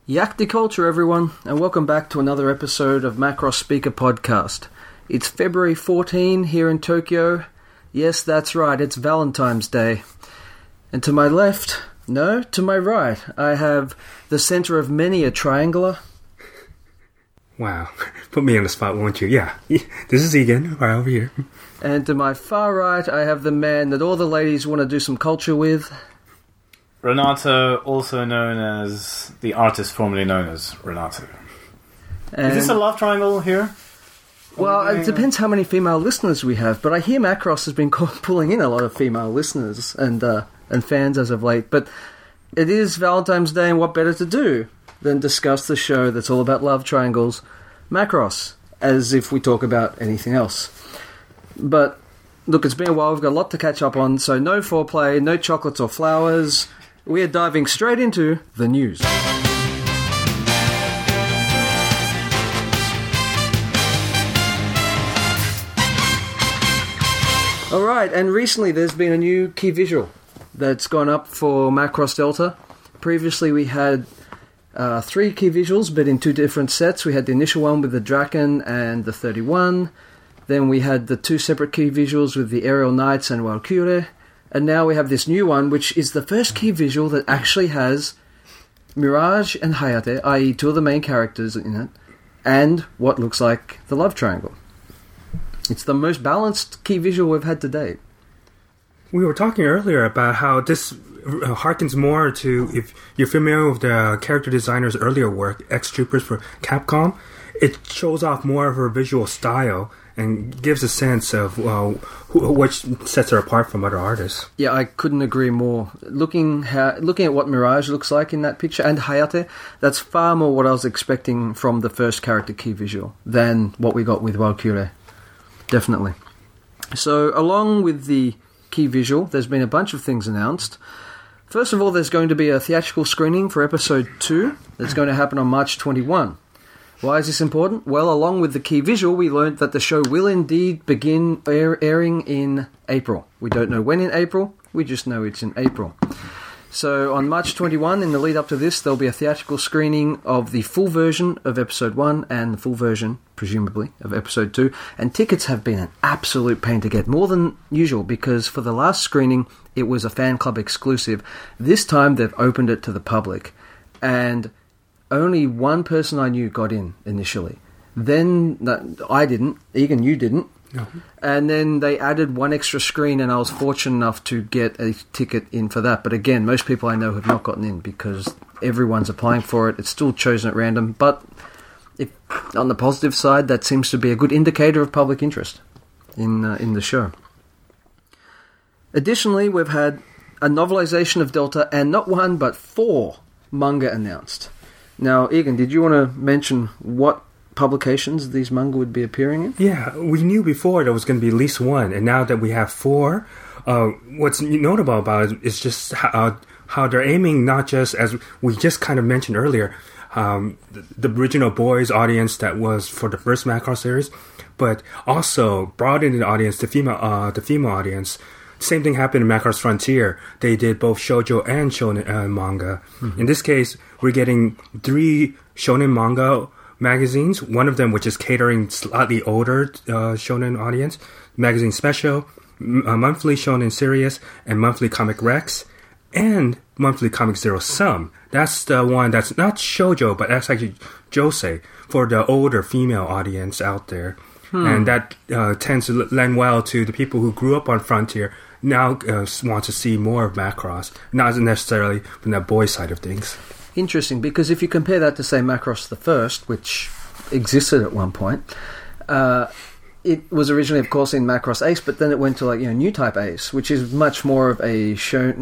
Yakti culture, everyone, and welcome back to another episode of Macross Speaker Podcast. It's February 14 here in Tokyo. Yes, that's right, it's Valentine's Day. And to my left, no, to my right, I have the center of many a triangular. Wow, put me on the spot, won't you? Yeah, this is Egan, right over here. And to my far right, I have the man that all the ladies want to do some culture with. Renato, also known as the artist formerly known as Renato. And is this a love triangle here? Well, it depends how many female listeners we have, but I hear Macross has been pulling in a lot of female listeners and fans as of late. But it is Valentine's Day, and what better to do than discuss the show that's all about love triangles, Macross, as if we talk about anything else. But look, it's been a while, we've got a lot to catch up on, so no foreplay, no chocolates or flowers. We are diving straight into the news. Alright, and recently there's been a new key visual that's gone up for Macross Delta. Previously we had 3 key visuals, but in 2 different sets. We had the initial one with the Draken and the 31. Then we had the 2 separate key visuals with the Aerial Knights and Walküre. And now we have this new one, which is the first key visual that actually has Mirage and Hayate, i.e. 2 of the main characters in it, and what looks like the love triangle. It's the most balanced key visual we've had to date. We were talking earlier about how this harkens more to, if you're familiar with the character designer's earlier work, X-Troopers for Capcom, it shows off more of her visual style and gives a sense of what sets her apart from other artists. Yeah, I couldn't agree more. Looking at what Mirage looks like in that picture, and Hayate, that's far more what I was expecting from the first character key visual than what we got with Walküre. Definitely. So, along with the key visual, there's been a bunch of things announced. First of all, there's going to be a theatrical screening for episode 2 that's going to happen on March 21. Why is this important? Well, along with the key visual, we learned that the show will indeed begin airing in April. We don't know when in April, we just know it's in April. So on March 21, in the lead up to this, there'll be a theatrical screening of the full version of episode 1 and the full version, presumably, of episode 2. And tickets have been an absolute pain to get, more than usual, because for the last screening, it was a fan club exclusive. This time, they've opened it to the public. And only one person I knew got in initially. Then I didn't. Egan, you didn't. No. And then they added one extra screen, and I was fortunate enough to get a ticket in for that. But again, most people I know have not gotten in because everyone's applying for it. It's still chosen at random. But if, on the positive side, that seems to be a good indicator of public interest in the show. Additionally, we've had a novelization of Delta, and not 1 but 4 manga announced. Now, Egan, did you want to mention what publications these manga would be appearing in? Yeah, we knew before there was going to be at least 1, and now that we have 4, what's notable about it is just how they're aiming not just, as we just kind of mentioned earlier, the original boys audience that was for the first Macross series, but also broadening the audience, the female audience. Same thing happened in Macross Frontier. They did both shoujo and shonen manga. Mm-hmm. In this case, we're getting 3 shonen manga magazines, one of them which is catering slightly older shonen audience, Magazine Special, Monthly Shonen Serious, and Monthly Comic Rex, and Monthly Comic Zero Sum. That's the one that's not shoujo, but that's actually josei, for the older female audience out there. And that tends to lend well to the people who grew up on Frontier, now want to see more of Macross, not necessarily from that boy side of things. Interesting, because if you compare that to, say, Macross the First, which existed at one point, it was originally, of course, in Macross Ace, but then it went to New Type Ace, which is much more of a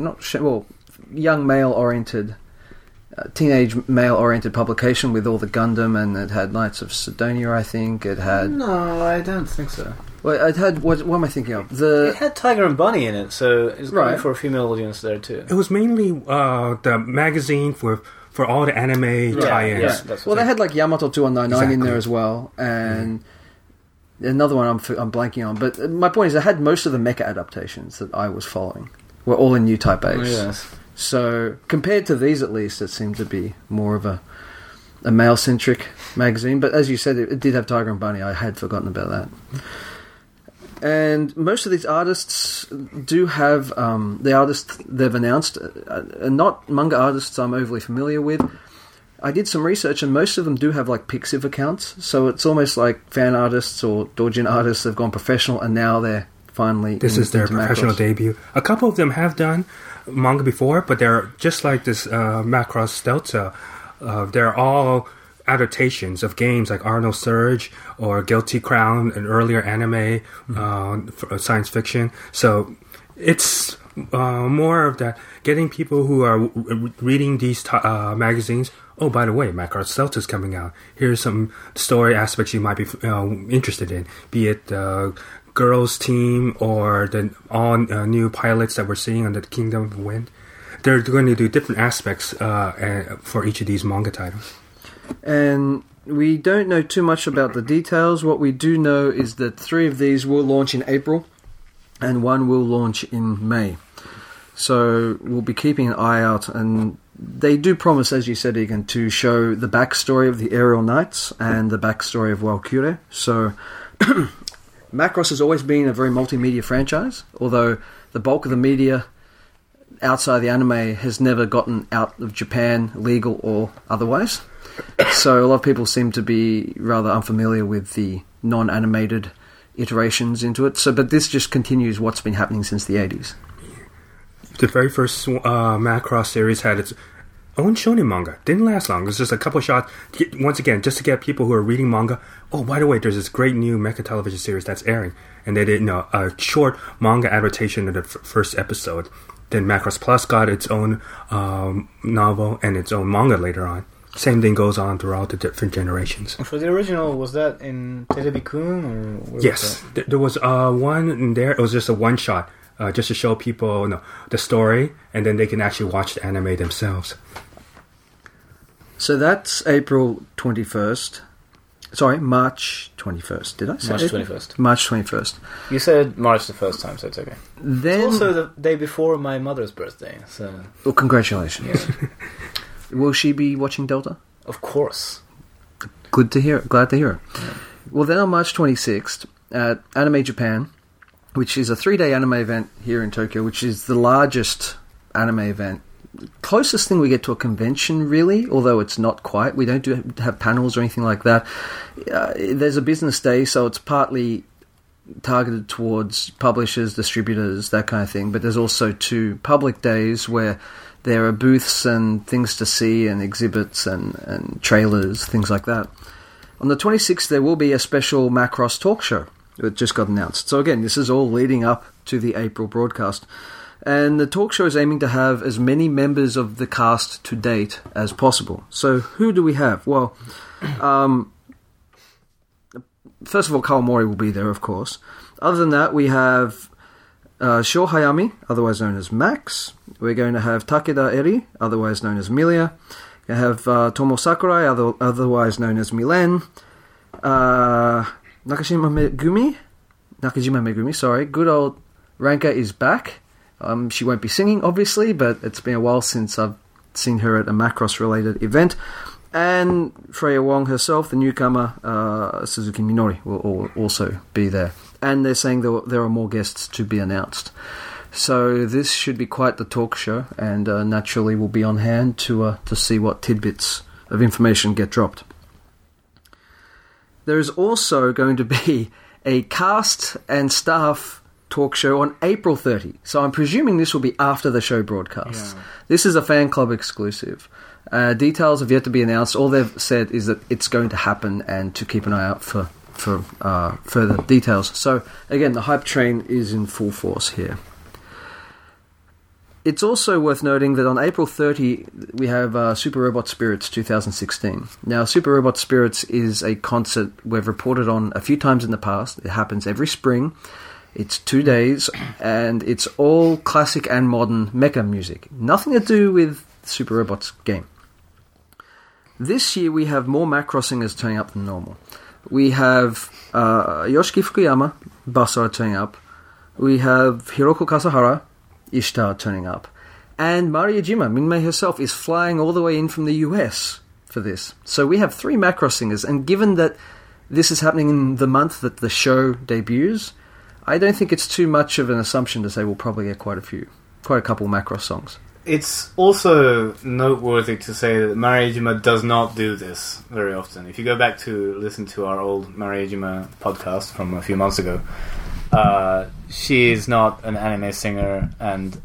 young male-oriented, teenage male-oriented publication with all the Gundam, and it had Knights of Sidonia, I think. It had... No, I don't think so. Well, it had... What am I thinking of? It had Tiger and Bunny in it, so it's right. going for a female audience there, too. It was mainly the magazine for all the anime tie-ins. Yeah. Well, they had Yamato 2199 in there as well, and another one I'm blanking on. But my point is, I had most of the mecha adaptations that I was following were all in New Type Ace. Oh, yes. So, compared to these at least, it seemed to be more of a a male-centric magazine. But as you said, it did have Tiger and Bunny. I had forgotten about that. And most of these artists do have the artists they've announced, not manga artists I'm overly familiar with. I did some research, and most of them do have like Pixiv accounts, so it's almost like fan artists or doujin artists have gone professional, and now they're finally this is their professional debut. A couple of them have done manga before, but they're just like this Macross Delta. They're all adaptations of games like Arnold Surge or Guilty Crown, an earlier anime, science fiction. So it's more of that, getting people who are reading these magazines. Oh, by the way, Macross Delta is coming out. Here's some story aspects you might be interested in, be it Girls Team or the all new pilots that we're seeing on the Kingdom of Wind. They're going to do different aspects for each of these manga titles. And we don't know too much about the details. What we do know is that 3 of these will launch in April and 1 will launch in May. So we'll be keeping an eye out, and they do promise, as you said, Egan, to show the backstory of the Aerial Knights and the backstory of Walkure. So Macross has always been a very multimedia franchise, although the bulk of the media outside the anime has never gotten out of Japan, legal or otherwise. So a lot of people seem to be rather unfamiliar with the non-animated iterations into it. So, but this just continues what's been happening since the 80s. The very first Macross series had its own shonen manga. Didn't last long. It was just a couple shots. Once again, just to get people who are reading manga. Oh, by the way, there's this great new mecha television series that's airing. And they did a short manga adaptation of the first episode. Then Macross Plus got its own novel and its own manga later on. Same thing goes on throughout the different generations. For the original, was that in Terebi-kun? Or yes, there was one in there. It was just a one-shot, just to show people the story, and then they can actually watch the anime themselves. So that's April 21st. Sorry, March 21st. Did I say March April? 21st. March 21st. You said March the first time, so it's okay. Then, It's also the day before my mother's birthday, so... Well, congratulations. Yeah. Will she be watching Delta? Of course. Good to hear. Glad to hear it. Yeah. Well, then on March 26th, at Anime Japan, which is a 3-day anime event here in Tokyo, which is the largest anime event. Closest thing we get to a convention, really, although it's not quite. We don't have panels or anything like that. There's a business day, so it's partly targeted towards publishers, distributors, that kind of thing. But there's also 2 public days where there are booths and things to see and exhibits and trailers, things like that. On the 26th, there will be a special Macross talk show that just got announced. So again, this is all leading up to the April broadcast. And the talk show is aiming to have as many members of the cast to date as possible. So who do we have? Well, first of all, Kawamori will be there, of course. Other than that, we have Sho Hayami, otherwise known as Max. We're going to have Takeda Eri, otherwise known as Milia. We have Tomo Sakurai, otherwise known as Milen. Nakajima Megumi, sorry. Good old Ranka is back. She won't be singing, obviously, but it's been a while since I've seen her at a Macross-related event. And Freya Wong herself, the newcomer, Suzuki Minori, will also be there. And they're saying there are more guests to be announced. So this should be quite the talk show, and naturally we'll be on hand to see what tidbits of information get dropped. There is also going to be a cast and staff talk show on April 30. So I'm presuming this will be after the show broadcasts. Yeah. This is a fan club exclusive. Details have yet to be announced. All they've said is that it's going to happen and to keep an eye out for further details. So again, the hype train is in full force here. It's also worth noting that on April 30 we have Super Robot Spirits 2016. Now, Super Robot Spirits is a concert we've reported on a few times in the past. It happens every spring. It's 2 days, and it's all classic and modern mecha music. Nothing to do with Super Robot's game. This year we have more Macross singers turning up than normal. We have Yoshiki Fukuyama, Basara, turning up. We have Hiroko Kasahara, Ishtar, turning up. And Mariajima, Minmei herself, is flying all the way in from the US for this. So we have 3 Macross singers, and given that this is happening in the month that the show debuts, I don't think it's too much of an assumption to say we'll probably get quite a couple Macross songs. It's also noteworthy to say that Mariejima does not do this very often. If you go back to listen to our old Mariejima podcast from a few months ago, she is not an anime singer, and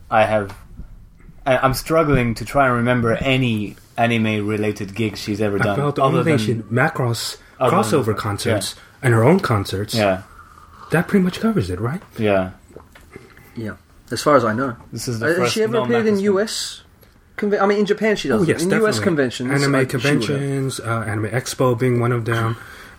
I'm struggling to try and remember any anime-related gigs she's ever done. About the only thing she Macross crossover concerts and her own concerts. Yeah, that pretty much covers it, right? yeah. Yeah, as far as I know. This is the Has first she ever appeared in non-Macross US? I mean, in Japan she does. Oh, yes, in definitely. US conventions. Anime conventions, Anime Expo being one of them.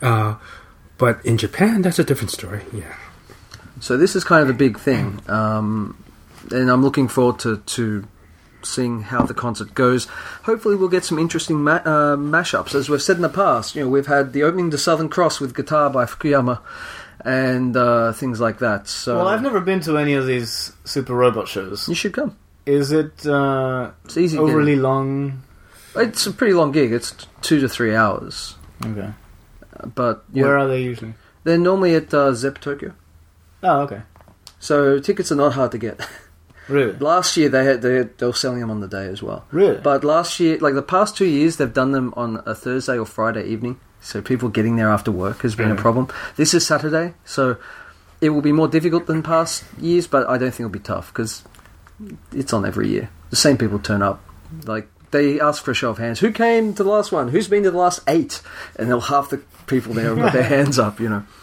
But in Japan, that's a different story, yeah. So this is kind of a big thing. And I'm looking forward to seeing how the concert goes. Hopefully we'll get some interesting mashups. As we've said in the past, we've had the opening to Southern Cross with guitar by Fukuyama and things like that. So Well, I've never been to any of these Super Robot shows. you should come. Is it It's easy. overly long? It's a pretty long gig. It's 2 to 3 hours. Okay. But Where are they usually? they're normally at Zep Tokyo. Oh, okay. So tickets are not hard to get. Really? Last year they were selling them on the day as well. Really? But last year, like the past 2 years, they've done them on a Thursday or Friday evening. So people getting there after work has been a problem. This is Saturday, so it will be more difficult than past years, but I don't think it'll be tough because it's on every year. The same people turn up. Like they ask for a show of hands. Who came to the last one? Who's been to the last 8? And they'll half the people there have got their hands up,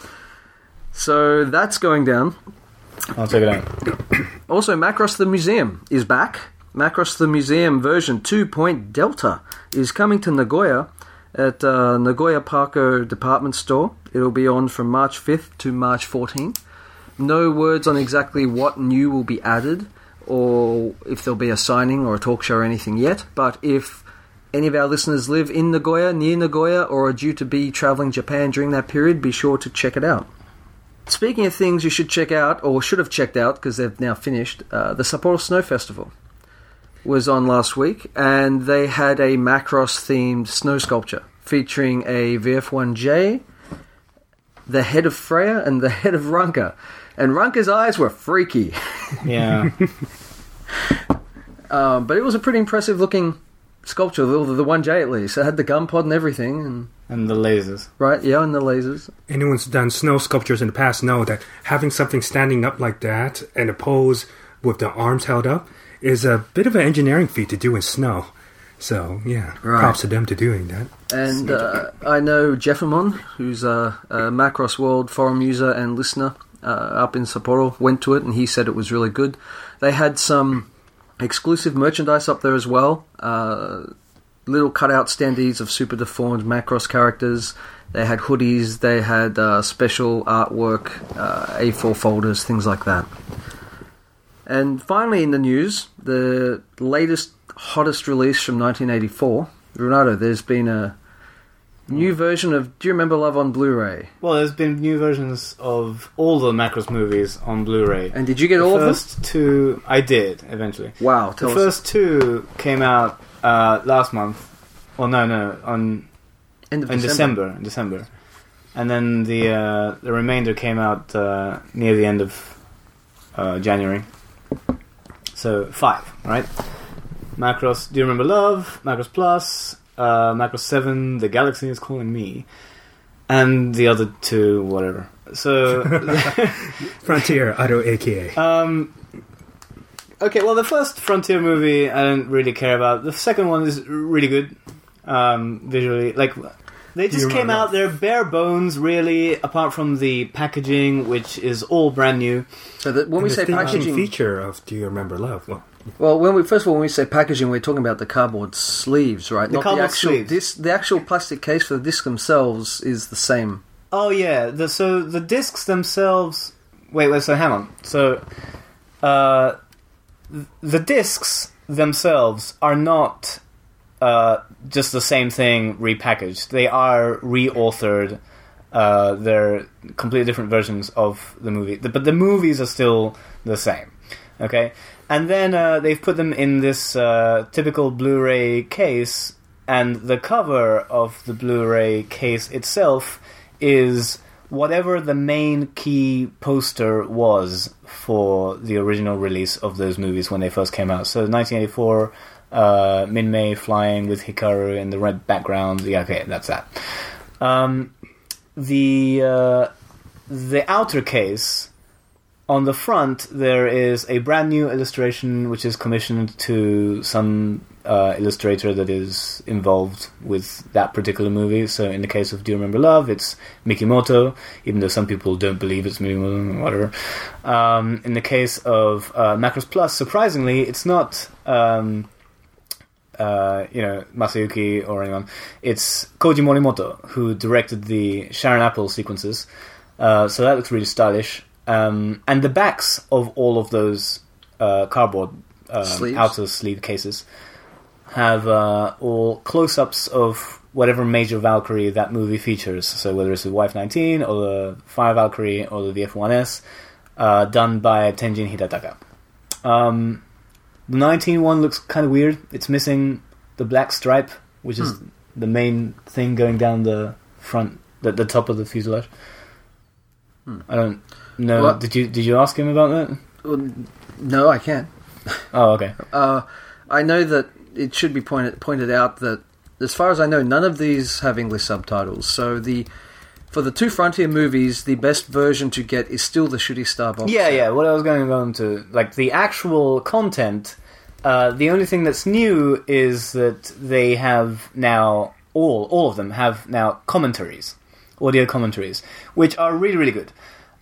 So that's going down. I'll check it out. Also, Macross the Museum is back. Macross the Museum version 2. Delta is coming to Nagoya at Nagoya Parko Department Store. It'll be on from March 5th to March 14th. No words on exactly what new will be added or if there'll be a signing or a talk show or anything yet, but if any of our listeners live in Nagoya, near Nagoya, or are due to be travelling Japan during that period, be sure to check it out. Speaking of things you should check out, or should have checked out because they've now finished, the Sapporo Snow Festival was on last week, and they had a Macross-themed snow sculpture featuring a VF1J, the head of Freya, and the head of Ranka. And Ranka's eyes were freaky. Yeah. But it was a pretty impressive-looking sculpture, the 1J at least. It had the gun pod and everything. And the lasers. Right, yeah, and the lasers. Anyone's done snow sculptures in the past know that having something standing up like that and a pose with the arms held up is a bit of an engineering feat to do in snow. So, yeah, Right. props to them to doing that. And I know Jeffamon, who's a Macross World forum user and listener up in Sapporo, went to it and he said it was really good. They had some exclusive merchandise up there as well. Little cutout standees of super deformed Macross characters. They had hoodies, they had special artwork, A4 folders, things like that. And finally in the news, the latest, hottest release from 1984. Renato, there's been a new version of Do You Remember Love on Blu-ray? Well, there's been new versions of all the Macross movies on Blu-ray. And did you get all of them? The first 2, I did, eventually. Wow, The tell us. first 2 came out last month. Well, no, End of in December. And then the remainder came out near the end of January. So 5, right? Macross Do You Remember Love, Macross Plus, Macross 7, The Galaxy Is Calling Me, and the other 2, whatever. So Frontier, Auto AKA. okay, well, the first Frontier movie I don't really care about. The second one is really good visually. Like, they just came out, they're bare bones, really, apart from the packaging, which is all brand new. So that when we say packaging, feature of Do You Remember Love? well, when we say packaging, we're talking about the cardboard sleeves, right? The Not cardboard the actual sleeves. the actual plastic case for the discs themselves is the same. Oh, yeah. So the discs themselves... Wait, so hang on. So, the discs themselves are not just the same thing repackaged. They are reauthored. They're completely different versions of the movie. But the movies are still the same. Okay? And then they've put them in this typical Blu-ray case and the cover of the Blu-ray case itself is whatever the main key poster was for the original release of those movies when they first came out. So 1984, Min-Mei flying with Hikaru in the red background. Yeah, okay, that's that. The outer case, on the front, there is a brand new illustration which is commissioned to some illustrator that is involved with that particular movie. So in the case of Do You Remember Love, it's Mikimoto, even though some people don't believe it's Mikimoto, whatever. In the case of Macross Plus, surprisingly, it's not Masayuki or anyone. It's Koji Morimoto, who directed the Sharon Apple sequences. So that looks really stylish. And the backs of all of those cardboard outer sleeve cases have all close-ups of whatever major Valkyrie that movie features. So whether it's the Wife 19 or the Fire Valkyrie or the F1S, done by Tenjin Hidataka. The 19 one looks kind of weird. It's missing the black stripe, which is the main thing going down the front, the top of the fuselage. I don't know. Well, did you ask him about that? No, I can't. Oh, okay. I know that it should be pointed out that, as far as I know, none of these have English subtitles. So for the two Frontier movies, the best version to get is still the Shooting Star box. Yeah. What I was going on to, like, the actual content. The only thing that's new is that they have now all of them have now commentaries, audio commentaries, which are really, really good.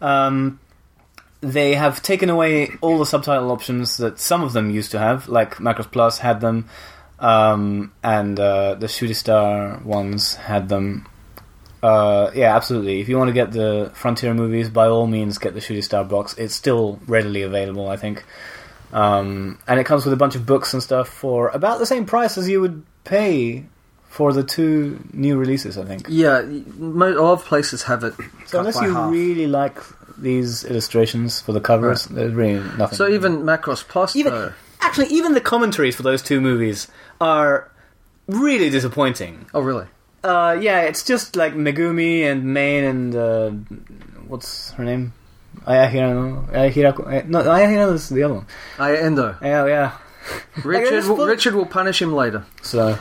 They have taken away all the subtitle options that some of them used to have, like Macross Plus had them, and the Shooting Star ones had them. Yeah, absolutely. If you want to get the Frontier movies, by all means get the Shooting Star box. It's still readily available, I think. And it comes with a bunch of books and stuff for about the same price as you would pay for the two new releases, I think. Yeah, a lot of places have it. So unless you really like these illustrations for the covers, there's really nothing. So even Macross Plus, though. Actually, even the commentaries for those two movies are really disappointing. Oh, really? Yeah, it's just like Megumi and Main and what's her name? Ayahirako. No, Ayahirako is the other one. Endo. Yeah. Richard will punish him later. So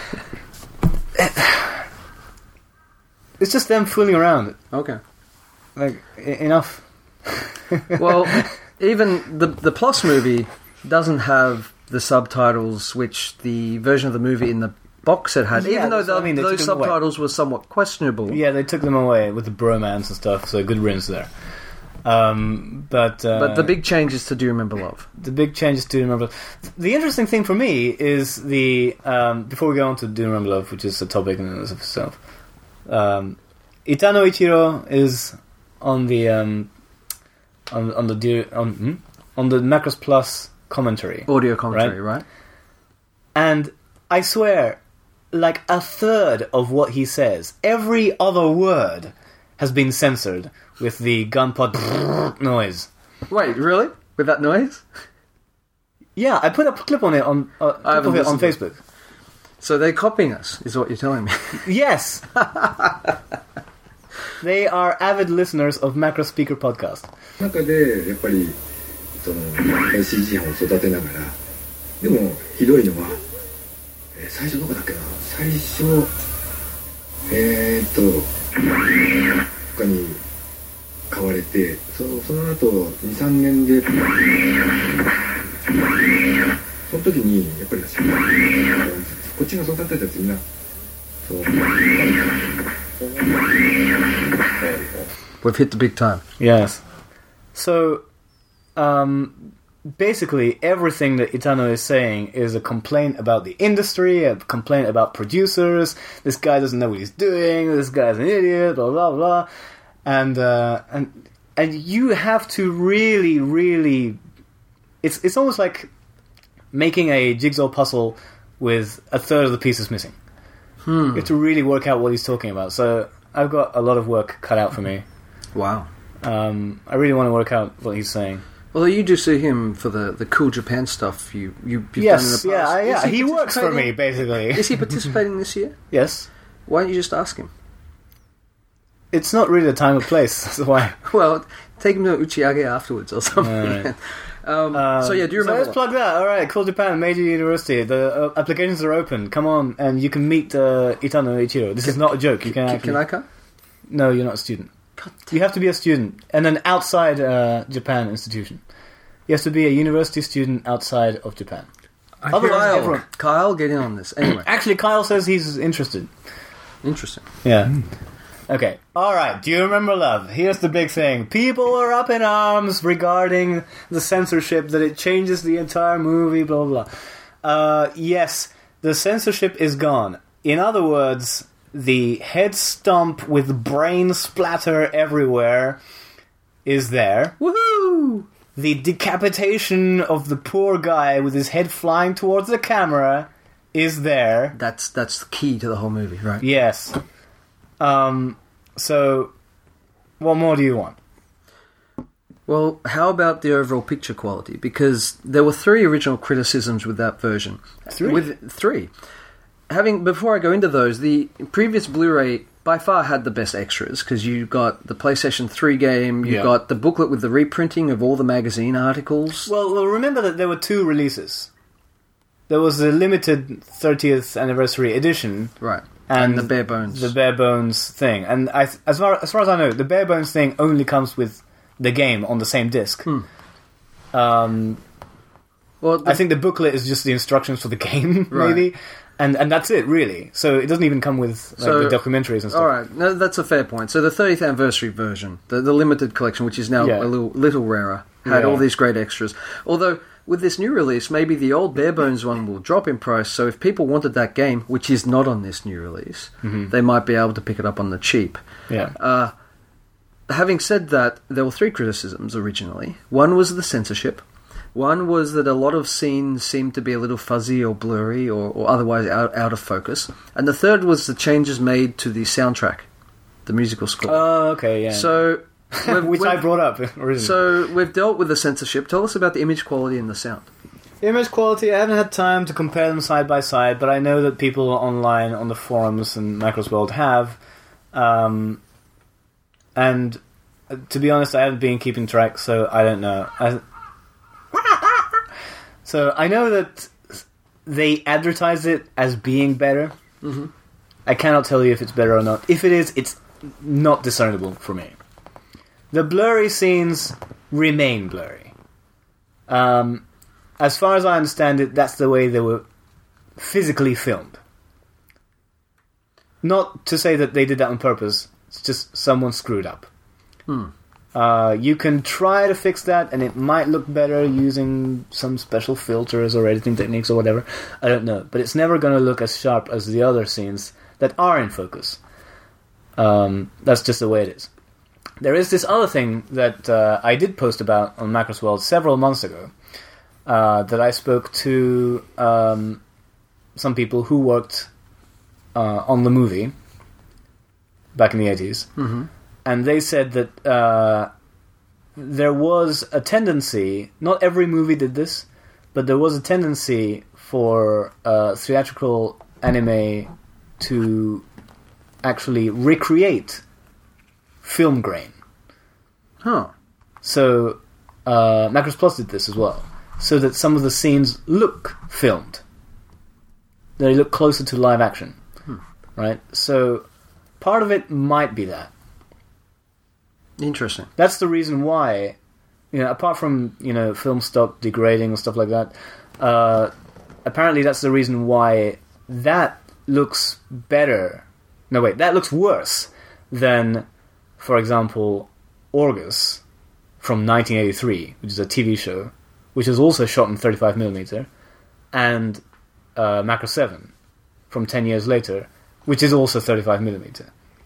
it's just them fooling around. Okay. Like, enough. Well, even the Plus movie doesn't have the subtitles which the version of the movie in the box set had, even though those subtitles were somewhat questionable. Yeah, they took them away with the bromance and stuff, so good riddance there. But the big change is to Do You Remember Love? The big change is to Do You Remember Love. The interesting thing for me is the before we go on to Do You Remember Love, which is a topic in and of itself, Itano Ichiro is on the Macross Plus commentary, audio commentary, right? And I swear, like a third of what he says, every other word has been censored with the gunpowder noise. Wait, really? With that noise? Yeah, I put a clip on it on Facebook. So they're copying us, is what you're telling me. Yes. They are avid listeners of Macro Speaker Podcast. 中でやっぱりその CG 班を育てながら、でもひどいのは、最初どこだっけな、最初他に買われて、その後 2,3 年でその時にやっぱりこっちが育てたやつみんなそう。 We've hit the big time. Yes. So, basically, everything that Itano is saying is a complaint about the industry, a complaint about producers. This guy doesn't know what he's doing. This guy's an idiot. Blah blah blah. And you have to really, really. It's almost like making a jigsaw puzzle with a third of the pieces missing. You have to really work out what he's talking about. So I've got a lot of work cut out for me. Wow. I really want to work out what he's saying. Although you do see him for the cool Japan stuff you've done in the Yes, past. yeah. Is He works for me, participating- basically. Is he participating this year? Yes. Why don't you just ask him? It's not really the time or place, that's why. Well, take him to Uchiage afterwards or something. Alright. So yeah, do you So remember? let's plug that. Alright, Cool Japan, Meiji University. The applications are open. Come on, and you can meet Itano Ichiro. This is not a joke. You can actually... Can I come? No, you're not a student. You have to be a student, and an outside Japan institution. You have to be a university student outside of Japan. Otherwise, everyone... Kyle, get in on this. Anyway, Actually, Kyle says he's interested. interesting. Yeah. Okay. Alright, do you remember Love? Here's the big thing. People are up in arms regarding the censorship, that it changes the entire movie, blah, blah, blah. Yes, the censorship is gone. In other words, the head stomp with brain splatter everywhere is there. Woohoo! The decapitation of the poor guy with his head flying towards the camera is there. That's the key to the whole movie, right? Yes. So, what more do you want? Well, how about the overall picture quality? Because there were 3 original criticisms with that version. 3? With 3. Before I go into those, the previous Blu-ray by far had the best extras, because you got the PlayStation 3 game, you got the booklet with the reprinting of all the magazine articles. Well, remember that there were 2 releases. There was the limited 30th anniversary edition, Right. And the bare bones. the bare bones thing. And as far as I know, the bare bones thing only comes with the game on the same disc. Well, I think the booklet is just the instructions for the game, maybe. And that's it, really. So it doesn't even come with the documentaries and stuff. Alright, no, that's a fair point. So the 30th anniversary version, the limited collection, which is now a little rarer, had all these great extras. Although, with this new release, maybe the old bare bones one will drop in price, so if people wanted that game, which is not on this new release, they might be able to pick it up on the cheap. Yeah. Having said that, there were 3 criticisms originally. One was the censorship. One was that a lot of scenes seemed to be a little fuzzy or blurry or otherwise out of focus. And the third was the changes made to the soundtrack, the musical score. Oh, okay, yeah. So, Which I brought up originally. So we've dealt with the censorship. Tell us about the image quality and the sound. Image quality, I haven't had time to compare them side by side, but I know that people online on the forums and Macross World have. And to be honest, I haven't been keeping track, so I don't know. So I know that they advertise it as being better. Mm-hmm. I cannot tell you if it's better or not. If it is, it's not discernible for me. The blurry scenes remain blurry. As far as I understand it, that's the way they were physically filmed. Not to say that they did that on purpose. It's just someone screwed up. You can try to fix that, and it might look better using some special filters or editing techniques or whatever. I don't know. But it's never going to look as sharp as the other scenes that are in focus. That's just the way it is. There is this other thing that I did post about on Macross World several months ago, that I spoke to some people who worked on the movie back in the 80s. Mm-hmm. And they said that there was a tendency, not every movie did this, but there was a tendency for theatrical anime to actually recreate film grain. Huh. So, Macross Plus did this as well, so that some of the scenes look filmed. They look closer to live action. Right? So, part of it might be that. Interesting. That's the reason why, apart from, film stock degrading and stuff like that, apparently that's the reason why that looks better. No, wait, that looks worse than, for example, Orgus from 1983, which is a TV show, which was also shot in 35mm, and Macross 7 from 10 years later, which is also 35mm.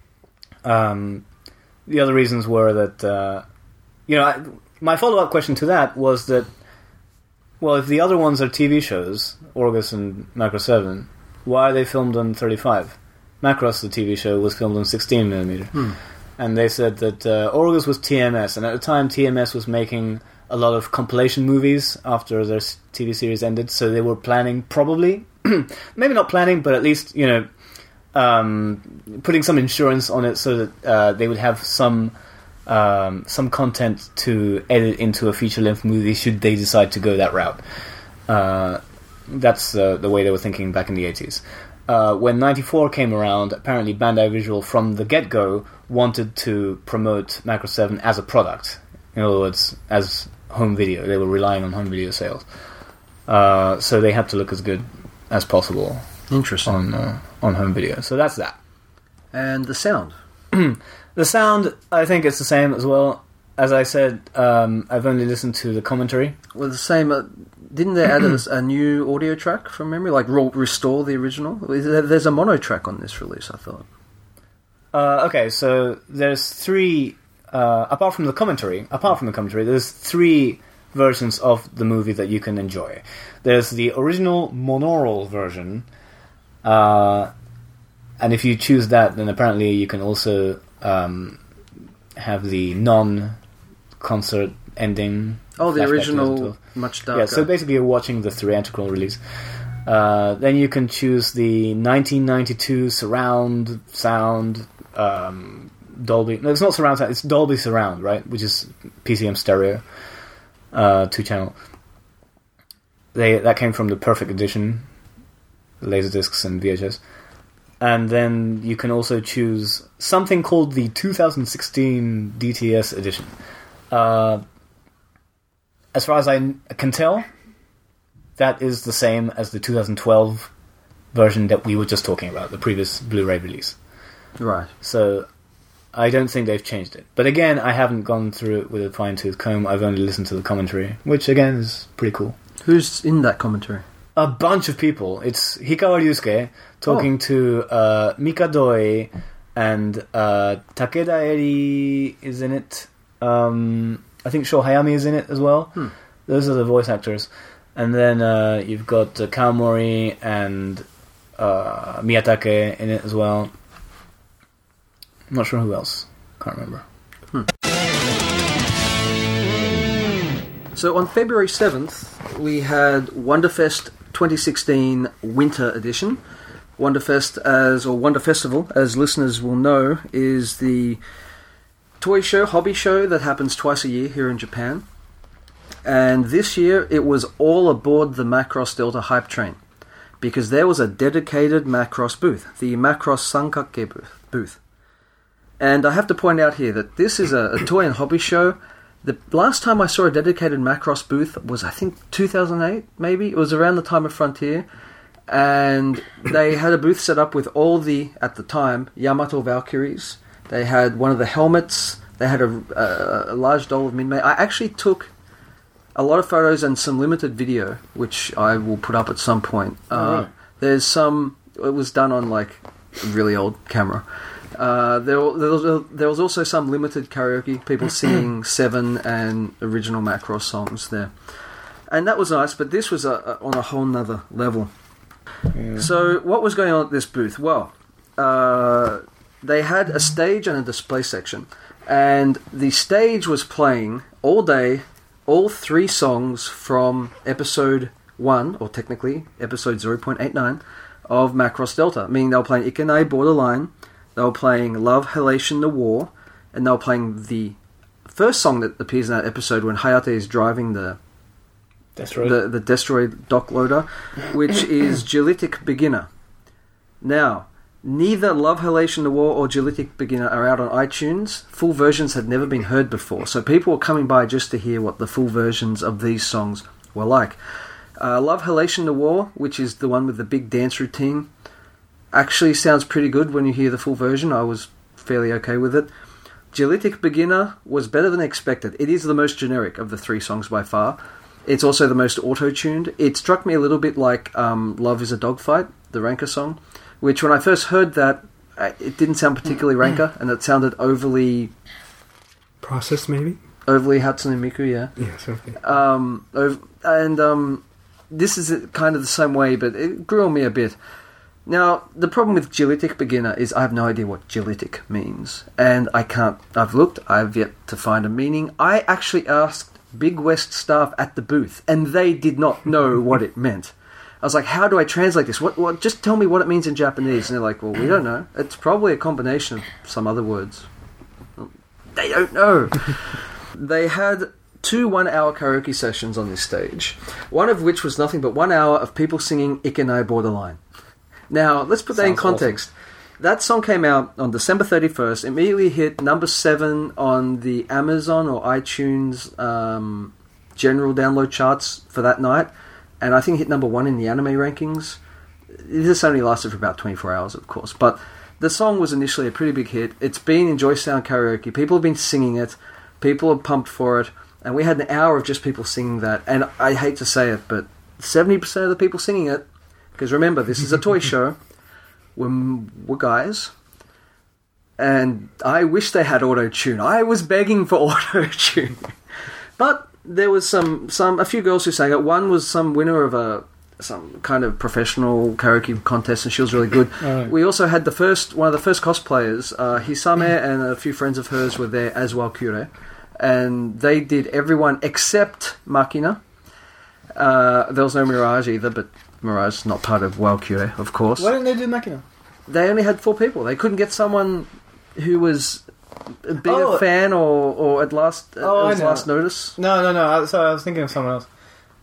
The other reasons were that, my follow-up question to that was that, well, if the other ones are TV shows, Orgus and Macross 7, why are they filmed on 35? Macross, the TV show, was filmed on 16mm. And they said that Orgus was TMS, and at the time TMS was making a lot of compilation movies after their TV series ended, so they were planning probably, maybe not planning, but at least, putting some insurance on it so that they would have some content to edit into a feature-length movie should they decide to go that route. That's the way they were thinking back in the 80s. When 94 came around, apparently Bandai Visual from the get-go wanted to promote Macross 7 as a product. In other words, as home video. They were relying on home video sales. So they had to look as good as possible. Interesting. On home video. So that's that. And the sound? The sound, I think it's the same as well. As I said, I've only listened to the commentary. Well, the same. Didn't they add a new audio track from memory? Like restore the original? There's a mono track on this release, I thought. Okay, so there's three... apart from the commentary, there's three versions of the movie that you can enjoy. There's the original monaural version, and if you choose that, then apparently you can also have the non-concert ending. Oh, the original, much darker. Yeah, so basically you're watching the theatrical release. Then you can choose the 1992 surround sound, Dolby. No, it's not surround sound. It's Dolby Surround, right? Which is PCM stereo, 2-channel. That came from the Perfect Edition, Laserdiscs and VHS. And then you can also choose something called the 2016 DTS edition. As far as I can tell, that is the same as the 2012 version that we were just talking about, the previous Blu-ray release. Right. So I don't think they've changed it. But again, I haven't gone through it with a fine-tooth comb. I've only listened to the commentary, which again is pretty cool. Who's in that commentary? A bunch of people. It's Hikawa Ryusuke talking to Mika Doi, and Takeda Eri is in it. I think Sho Hayami is in it as well. Those are the voice actors. And then you've got Kawamori and Miyatake in it as well. I'm not sure who else. Can't remember. So on February 7th, we had Wonderfest 2016 Winter Edition. Wonderfest or Wonder Festival, as listeners will know, is the toy show, hobby show that happens twice a year here in Japan. And this year it was all aboard the Macross Delta hype train, because there was a dedicated Macross booth, the Macross Sankake booth. And I have to point out here that this is a toy and hobby show. The last time I saw a dedicated Macross booth was, I think, 2008, maybe. It was around the time of Frontier. And they had a booth set up with all the, at the time, Yamato Valkyries. They had one of the helmets. They had a large doll of Minmay. I actually took a lot of photos and some limited video, which I will put up at some point. There's some... It was done on, like, a really old camera. There was also some limited karaoke, people singing Seven and original Macross songs there. And that was nice, but this was on a whole nother level. Yeah. So what was going on at this booth? Well, they had a stage and a display section. And the stage was playing all day, all 3 songs from episode 1, or technically episode 0.89 of Macross Delta. Meaning they were playing Ikenai Borderline, they were playing Love, Halation, The War, and they were playing the first song that appears in that episode when Hayate is driving the Destroid dock loader, which is Geolitic Beginner. Now, neither Love, Halation, The War or Geolitic Beginner are out on iTunes. Full versions had never been heard before, so people were coming by just to hear what the full versions of these songs were like. Love, Halation, The War, which is the one with the big dance routine, actually sounds pretty good when you hear the full version. I was fairly okay with it. Geolitic Beginner was better than expected. It is the most generic of the 3 songs by far. It's also the most auto-tuned. It struck me a little bit like Love is a Dogfight, the Ranker song, which when I first heard that, it didn't sound particularly Ranker, and it sounded overly... Processed, maybe? Overly Hatsune Miku, yeah. Yes, okay. This is kind of the same way, but it grew on me a bit. Now, the problem with Geolitic Beginner is I have no idea what Geolitic means. And I've looked, I've yet to find a meaning. I actually asked Big West staff at the booth, and they did not know what it meant. I was like, how do I translate this? What? Just tell me what it means in Japanese. And they're like, well, we don't know. It's probably a combination of some other words. They don't know. They had 2 one-hour karaoke sessions on this stage, one of which was nothing but 1 hour of people singing Ikenai Borderline. Now, let's put that in context. Awesome. That song came out on December 31st, immediately hit number 7 on the Amazon or iTunes general download charts for that night, and I think hit number 1 in the anime rankings. This only lasted for about 24 hours, of course, but the song was initially a pretty big hit. It's been in Joy Sound Karaoke. People have been singing it. People are pumped for it. And we had an hour of just people singing that. And I hate to say it, but 70% of the people singing it, because remember, this is a toy show, were guys. And I wish they had auto-tune. I was begging for auto-tune. But there was a few girls who sang it. One was some winner of some kind of professional karaoke contest, and she was really good. Right. We also had one of the first cosplayers, Hisame, and a few friends of hers were there as Walkure. And they did everyone except Makina. There was no Mirage either, but Mirage is not part of Walkure, of course. Why didn't they do Makina? They only had 4 people. They couldn't get someone who was a bigger fan or at last notice. No. Sorry, I was thinking of someone else.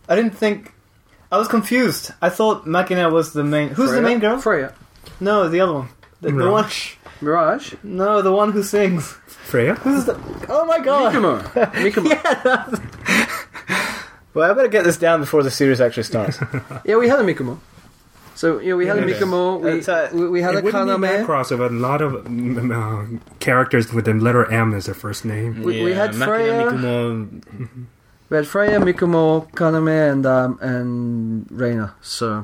I was confused. I thought Makina was the main... Who's the main girl? Freya. No, the other one. The one... Mirage? No, the one who sings. Freya? Who's the... Oh my god! Mikumo. Yeah, well, I better get this down before the series actually starts. Yeah, we had a Mikumo. So, we had a Mikumo, we had a Kaname. Crossover, a lot of characters with the letter M as their first name. We had Freya, Mikumo. We had Freya, Mikumo, Kaname, and Reina. So,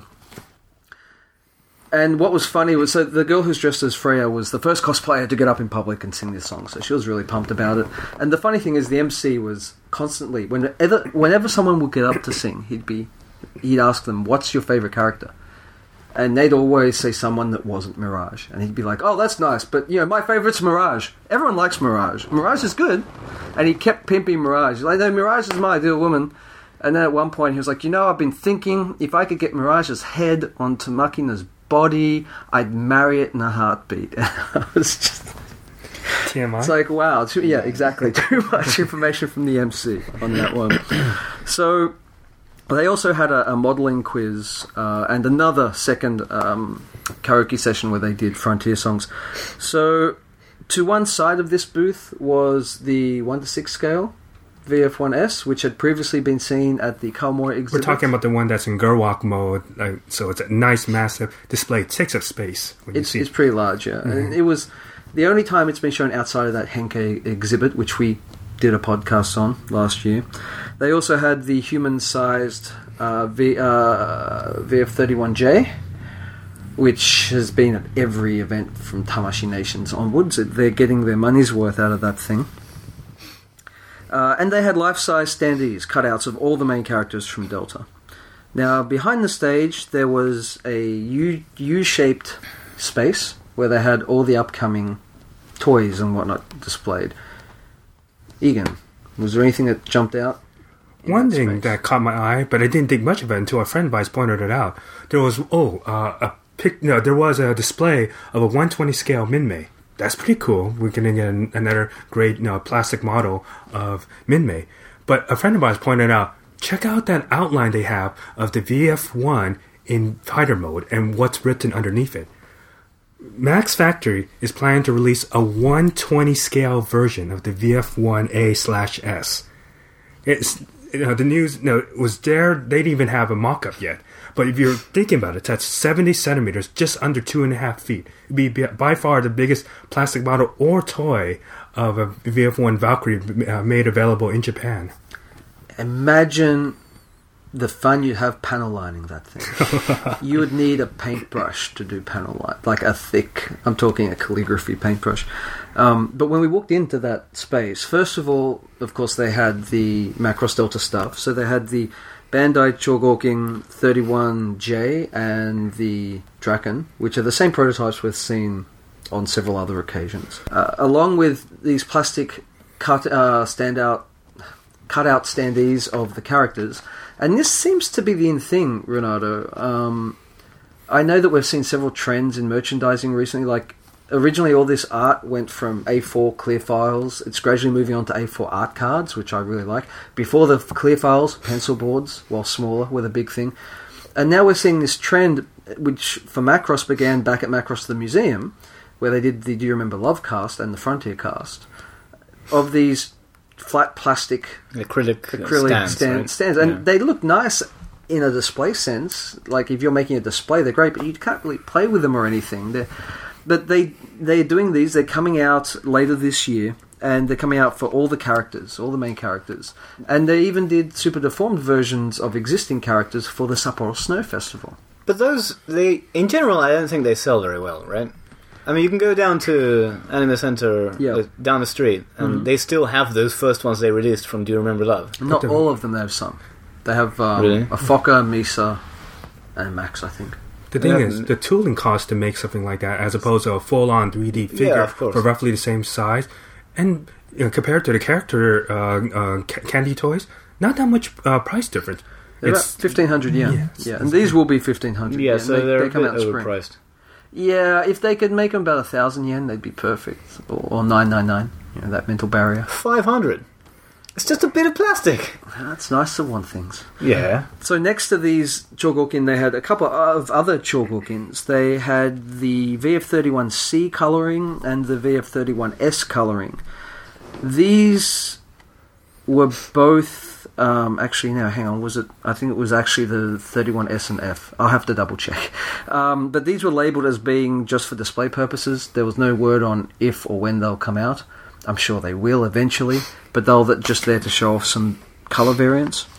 and what was funny was the girl who's dressed as Freya was the first cosplayer to get up in public and sing this song. So she was really pumped about it. And the funny thing is, the MC was constantly whenever someone would get up to sing, he'd ask them, "What's your favorite character?" And they'd always say someone that wasn't Mirage. And he'd be like, "Oh, that's nice, but, my favourite's Mirage. Everyone likes Mirage. Mirage is good." And he kept pimping Mirage. He's like, "No, Mirage is my ideal woman." And then at one point he was like, "I've been thinking, if I could get Mirage's head onto Makina's body, I'd marry it in a heartbeat." And I was just... TMI? It's like, wow. Exactly. Too much information from the MC on that one. So... They also had a modelling quiz and another second karaoke session where they did Frontier songs. So, to one side of this booth was the 1 to 6 scale VF1S, which had previously been seen at the Kawamori exhibit. We're talking about the one that's in Gerwalk mode, so it's a nice, massive display. It takes up space. It's pretty large, yeah. Mm-hmm. And it was the only time it's been shown outside of that Henkei exhibit, which we did a podcast on last year. They also had the human-sized VF31J, which has been at every event from Tamashii Nations onwards. They're getting their money's worth out of that thing. And they had life-size standees, cutouts of all the main characters from Delta. Now, behind the stage, there was a U-shaped space where they had all the upcoming toys and whatnot displayed. Egan, was there anything that jumped out? One thing that caught my eye, but I didn't think much of it until a friend of mine pointed it out. There was there was a display of a 120 scale Minmay. That's pretty cool. We're going to get another great plastic model of Minmay. But a friend of mine pointed out, check out that outline they have of the VF1 in fighter mode and what's written underneath it. Max Factory is planning to release a 120 scale version of the VF1A/S. It's the news was there. They didn't even have a mock-up yet. But if you're thinking about it, that's 70 centimeters, just under 2.5 feet. It'd be by far the biggest plastic model or toy of a VF1 Valkyrie made available in Japan. Imagine the fun you'd have panel lining that thing. You would need a paintbrush to do panel line, like a thick, I'm talking a calligraphy paintbrush. But when we walked into that space, first of all, of course, they had the Macross Delta stuff. So they had the Bandai Chogokin 31J and the Draken, which are the same prototypes we've seen on several other occasions. Along with these plastic standout cut-out standees of the characters. And this seems to be the in thing, Renato. I know that we've seen several trends in merchandising recently. Like, originally all this art went from A4 clear files. It's gradually moving on to A4 art cards, which I really like. Before the clear files, pencil boards, while smaller, were the big thing. And now we're seeing this trend, which for Macross began back at Macross the Museum, where they did the Do You Remember Love cast and the Frontier cast, of these flat plastic acrylic stands. And they look nice in a display sense. Like, if you're making a display, they're great, but you can't really play with them or anything. But they're doing these. They're coming out later this year, and they're coming out for all the characters, all the main characters. And they even did super deformed versions of existing characters for the Sapporo Snow Festival. But those, in general, I don't think they sell very well, right? I mean, you can go down to Anime Center down the street, and they still have those first ones they released from Do You Remember Love? Not all of them. They have some. They have Really? a Fokker, Misa, and Max, I think. The thing is, the tooling cost to make something like that, as opposed to a full-on 3D figure of course. for roughly the same size, and compared to the character candy toys, not that much price difference. They're about 1,500 yen. Yes. Yeah, and these will be 1,500 Yeah, yen. so they're a come bit out in spring. overpriced. Yeah, if they could make them about 1,000 yen, they'd be perfect. Or 999, that mental barrier. 500. It's just a bit of plastic. That's nice to want things. Yeah. So next to these Chogokin, they had a couple of other Chogokins. They had the VF31C colouring and the VF31S colouring. These were both... actually, no, hang on. I think it was actually the 31S and F. I'll have to double check. But these were labelled as being just for display purposes. There was no word on if or when they'll come out. I'm sure they will eventually, but they'll just there to show off some colour variants.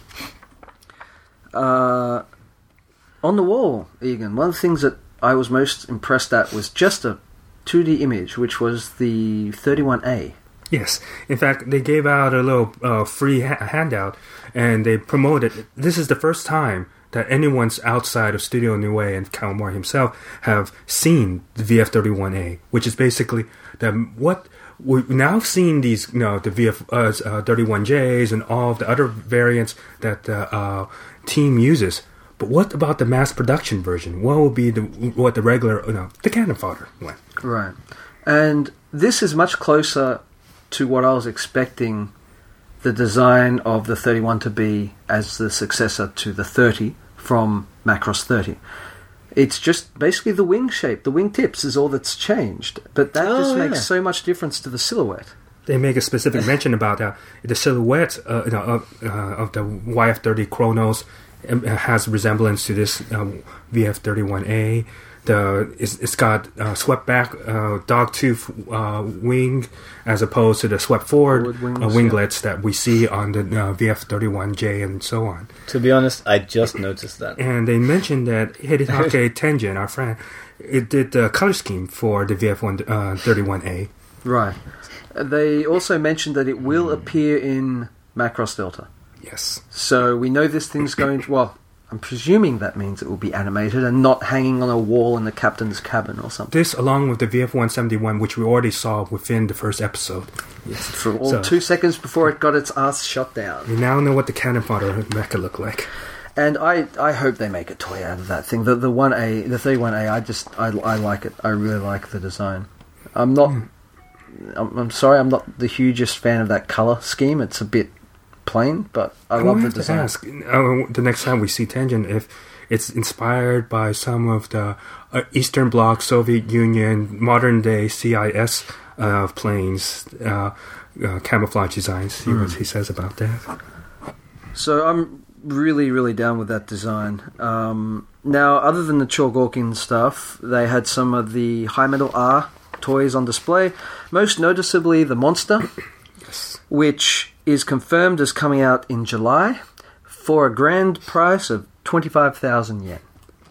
On the wall, Egan, one of the things that I was most impressed at was just a 2D image, which was the 31A. Yes. In fact, they gave out a little free handout, and they promoted, this is the first time that anyone's outside of Studio Nue and Kawamori himself have seen the VF31A, which is basically what we've now seen these, the VF31Js and all of the other variants that the team uses. But what about the mass production version? What will be what the regular, the cannon fodder one? Right. And this is much closer to what I was expecting the design of the 31 to be as the successor to the 30 from Macross 30. It's just basically the wing shape. The wing tips is all that's changed. But that makes so much difference to the silhouette. They make a specific mention about the silhouette of the YF30 Chronos has resemblance to this VF31A. It's got swept back dogtooth wing as opposed to the swept forward winglets that we see on the VF31J and so on. To be honest, I just noticed that. And they mentioned that Hidetake Tenjin, our friend, it did the color scheme for the VF31A. Right. They also mentioned that it will appear in Macross Delta. Yes. So we know this thing's going to... Well, I'm presuming that means it will be animated and not hanging on a wall in the captain's cabin or something. This, along with the VF171, which we already saw within the first episode. Yes, for 2 seconds before it got its ass shot down. We now know what the cannon fodder mecha look like. And I hope they make a toy out of that thing. The 1A, the 31A, I like it. I really like the design. I'm sorry, I'm not the hugest fan of that colour scheme. It's a bit plain, but I love the design. Ask, the next time we see Tenjin if it's inspired by some of the Eastern Bloc, Soviet Union, modern day CIS planes, camouflage designs. See what he says about that. So I'm really, really down with that design. Now, other than the Chogokin stuff, they had some of the High Metal R toys on display, most noticeably the Monster, which is confirmed as coming out in July for a grand price of 25,000 yen.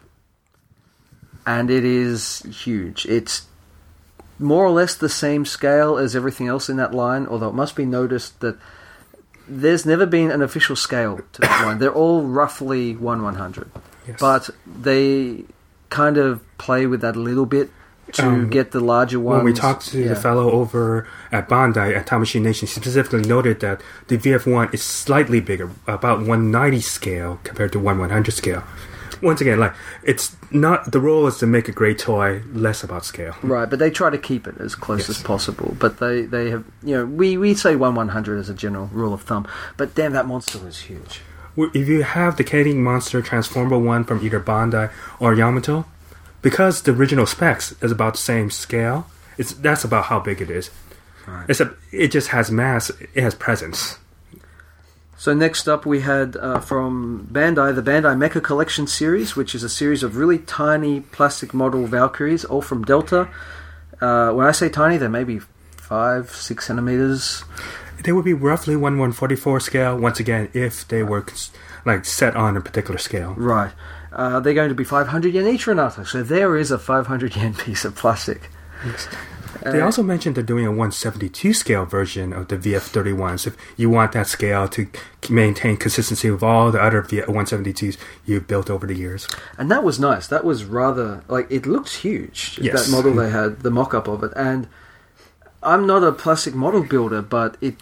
And it is huge. It's more or less the same scale as everything else in that line, although it must be noticed that there's never been an official scale to that line. They're all roughly 1/100. Yes. But they kind of play with that a little bit to get the larger ones. When we talked to the fellow over at Bandai at Time Machine Nation, he specifically noted that the VF1 is slightly bigger, about 190 scale compared to 1/100 scale. Once again, like, it's not, the rule is to make a great toy, less about scale. Right, but they try to keep it as close as possible. But they have, we say 1/100 as a general rule of thumb. But damn, that monster was huge. If you have the King Monster Transformer one from either Bandai or Yamato, because the original specs is about the same scale, that's about how big it is. Right. Except it just has mass, it has presence. So next up we had from Bandai, the Bandai Mecha Collection series, which is a series of really tiny plastic model Valkyries, all from Delta. When I say tiny, they're maybe 5-6 centimeters. They would be roughly 1/144 scale, once again, if they were set on a particular scale. Right. They're going to be 500 yen each, Renato. So there is a 500 yen piece of plastic. Yes. They also mentioned they're doing a 172 scale version of the VF31s. If you want that scale to maintain consistency with all the other 172s you've built over the years. And that was nice. That was rather, it looks huge. Yes. That model they had, the mock-up of it. And I'm not a plastic model builder, but the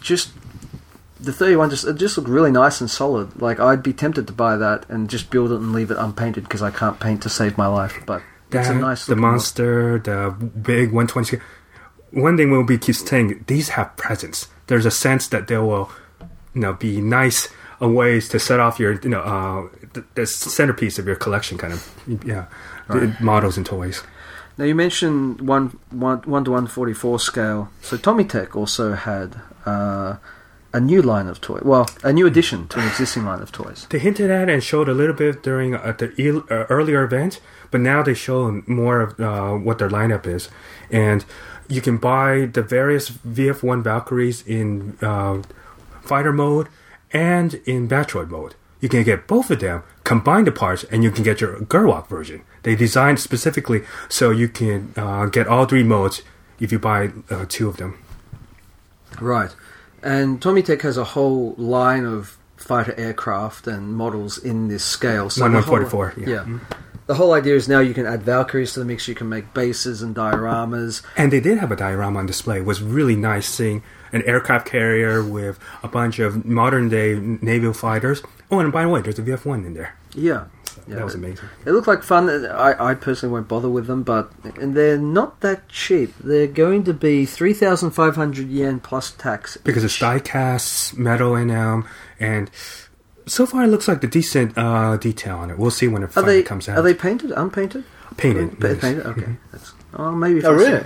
31 just looked really nice and solid. Like, I'd be tempted to buy that and just build it and leave it unpainted because I can't paint to save my life. But it's a nice the monster, the big 120 scale. One thing we'll be keep saying, these have presence. There's a sense that they will, be nice ways to set off your, the centerpiece of your collection, kind of, right. Models and toys. Now you mentioned 1 to 144 scale. So Tomitech also had a new line of toys. Well, a new addition to an existing line of toys. They hinted at and showed a little bit during the earlier event, but now they show more of what their lineup is, and you can buy the various VF1 Valkyries in fighter mode and in Batroid mode. You can get both of them, combine the parts, and you can get your Gerwalk version. They designed specifically so you can get all three modes if you buy two of them. Right. And Tomitech has a whole line of fighter aircraft and models in this scale. So 1/144, yeah. Mm-hmm. The whole idea is now you can add Valkyries to the mix, you can make bases and dioramas. And they did have a diorama on display. It was really nice seeing an aircraft carrier with a bunch of modern-day naval fighters. Oh, and by the way, there's a VF1 in there. Yeah. So that was amazing. They look like fun. I personally won't bother with them, and they're not that cheap. They're going to be 3,500 yen plus tax. Because it's die-cast, metal in them, and so far it looks like the decent detail on it. We'll see when it finally comes out. Are they painted? Unpainted? Painted. Yes. Painted? Okay. Maybe. Oh, really?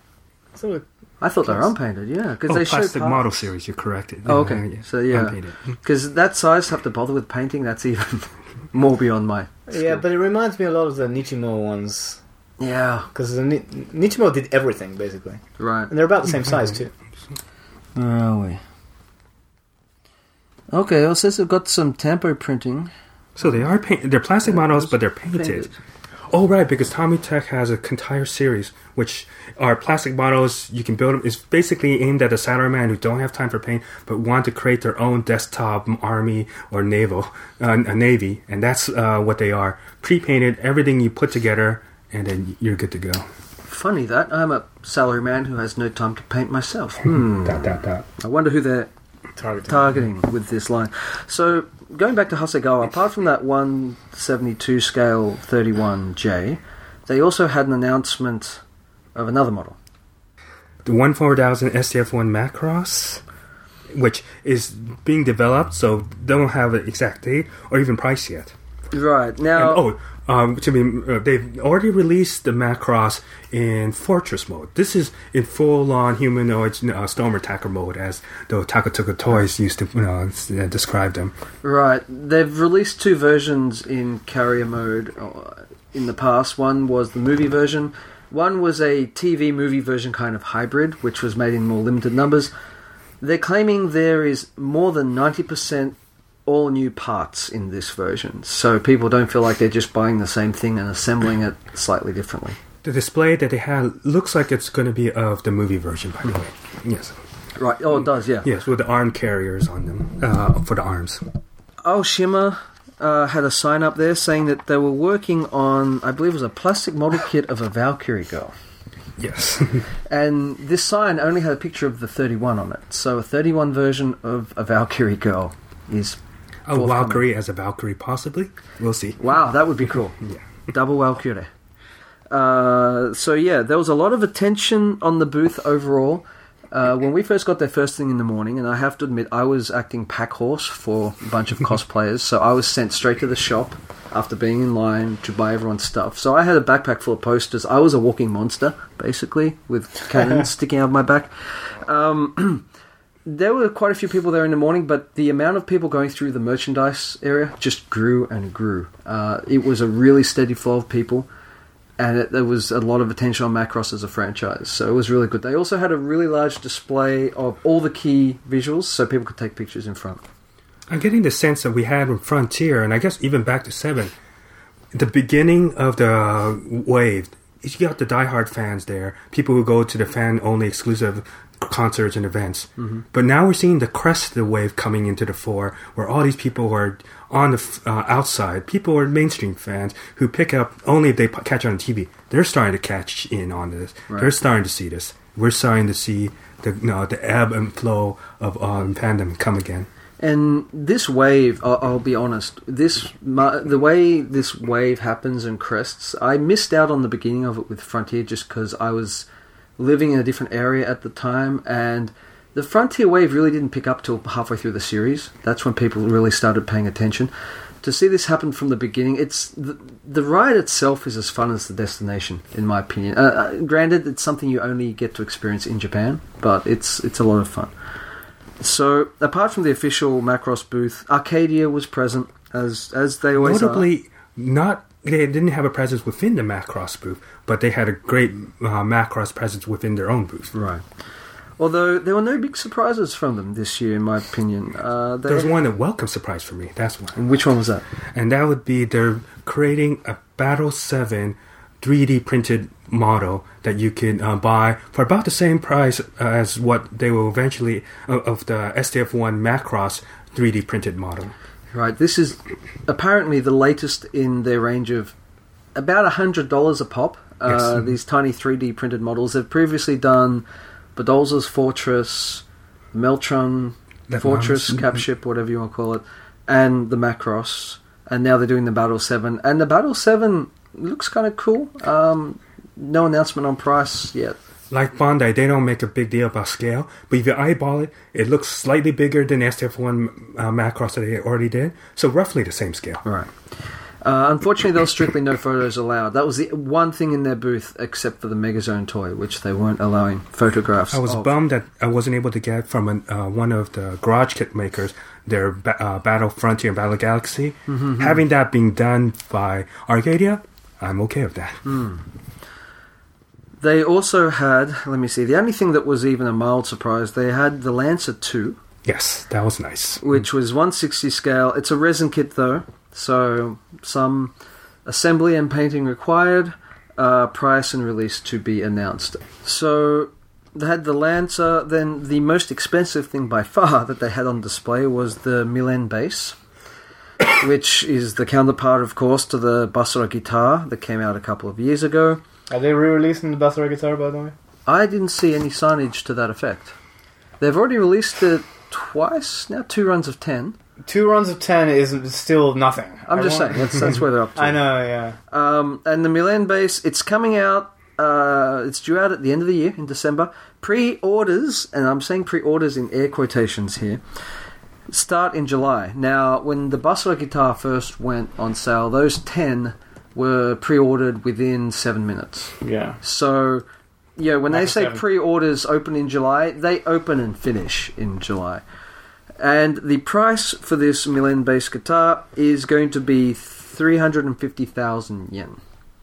I thought they were unpainted, yeah. They plastic model series, you're correct. Oh, okay. Yeah. So, yeah. Because that size, have to bother with painting, that's even more beyond my skill. Yeah, but it reminds me a lot of the Nichimo ones. Yeah. Because Nichimo did everything, basically. Right. And they're about the same size, too. Where are we? Okay, it says they've got some tampo printing. So they are painted. They're plastic models, but they're painted. Oh, right, because Tomitech has an entire series, which are plastic models. You can build them. It's basically aimed at a salaryman who don't have time for paint, but want to create their own desktop army or a navy, and that's what they are. Pre-painted, everything you put together, and then you're good to go. Funny that. I'm a salaryman who has no time to paint myself. I wonder who they're targeting with this line. So, going back to Hasegawa, apart from that 172 scale 31J, they also had an announcement of another model. The 14000 STF1 Macross, which is being developed, so they don't have an exact date or even price yet. Right. Now... they've already released the Macross in Fortress mode. This is in full-on humanoid storm attacker mode, as the Takatuka Toys used to describe them. Right. They've released two versions in carrier mode in the past. One was the movie version. One was a TV movie version kind of hybrid, which was made in more limited numbers. They're claiming there is more than 90% all new parts in this version, so people don't feel like they're just buying the same thing and assembling it slightly differently. The display that they had looks like it's going to be of the movie version, by the way. Yes. Right. Oh, it does, yeah. Yes, with the arm carriers on them, for the arms. Aoshima had a sign up there saying that they were working on, I believe it was a plastic model kit of a Valkyrie girl. Yes. And this sign only had a picture of the 31 on it. So a 31 version of a Valkyrie girl is a Valkyrie as a Valkyrie, possibly. We'll see. Wow, that would be cool. Yeah. Double Valkyrie. So yeah, there was a lot of attention on the booth overall. When we first got there first thing in the morning, and I have to admit, I was acting pack horse for a bunch of cosplayers, so I was sent straight to the shop after being in line to buy everyone's stuff. So I had a backpack full of posters. I was a walking monster, basically, with cannons sticking out of my back. There were quite a few people there in the morning, but the amount of people going through the merchandise area just grew and grew. It was a really steady flow of people. And there was a lot of attention on Macross as a franchise, so it was really good. They also had a really large display of all the key visuals, so people could take pictures in front. I'm getting the sense that we had with Frontier, and I guess even back to 7, the beginning of the wave, you got the diehard fans there, people who go to the fan-only exclusive concerts and events. Mm-hmm. But now we're seeing the crest of the wave coming into the fore, where all these people who are on the outside, people who are mainstream fans who pick up only if they catch it on TV. They're starting to catch in on this. Right. They're starting to see this. We're starting to see the ebb and flow of fandom come again. And this wave, I'll be honest, the way this wave happens and crests, I missed out on the beginning of it with Frontier just because I was living in a different area at the time, and the Frontier wave really didn't pick up till halfway through the series. That's when people really started paying attention. To see this happen from the beginning, it's the ride itself is as fun as the destination, in my opinion. Granted, it's something you only get to experience in Japan, but it's a lot of fun. So, apart from the official Macross booth, Arcadia was present, as they always Notably, they didn't have a presence within the Macross booth, but they had a great Macross presence within their own booth. Right. Although there were no big surprises from them this year, in my opinion. There was one welcome surprise for me. That's one. And which one was that? And that would be they're creating a Battle 7 3D printed model that you can buy for about the same price as what they will eventually of the STF1 Macross 3D printed model. Right. This is apparently the latest in their range of about $100 a pop. Yes. These tiny 3D printed models. They've previously done Badolza's Fortress, Meltron Fortress, Capship, whatever you want to call it, and the Macross. And now they're doing the Battle 7. And the Battle 7 looks kind of cool. No announcement on price yet. Like Bandai, they don't make a big deal about scale, but if you eyeball it, it looks slightly bigger than STF1 Macross that they already did, so roughly the same scale. Right. Unfortunately, there was strictly no photos allowed. That was the one thing in their booth, except for the Megazone toy, which they weren't allowing photographs I was bummed that I wasn't able to get from one of the garage kit makers their Battle Frontier and Battle Galaxy. Mm-hmm. Having that being done by Arcadia, I'm okay with that. Mm. They also had, let me see, the only thing that was even a mild surprise, they had the Lancer 2. Yes, that was nice. Which was 1/60 scale. It's a resin kit though, so some assembly and painting required, price and release to be announced. So they had the Lancer, then the most expensive thing by far that they had on display was the Milan base, which is the counterpart, of course, to the Basara guitar that came out a couple of years ago. Are they re-releasing the Basara guitar, by the way? I didn't see any signage to that effect. They've already released it twice, now 2 runs of 10. 2 runs of 10 is still nothing. I'm just saying, that's where they're up to. I know, yeah. And the Milan base, it's coming out, it's due out at the end of the year, in December. Pre-orders, and I'm saying pre-orders in air quotations here, start in July. Now, when the Basara guitar first went on sale, those 10 were pre-ordered within 7 minutes. Yeah. So, yeah, when they say 7. pre-orders open in July, they open and finish in July. And the price for this Milan bass guitar is going to be 350,000 yen.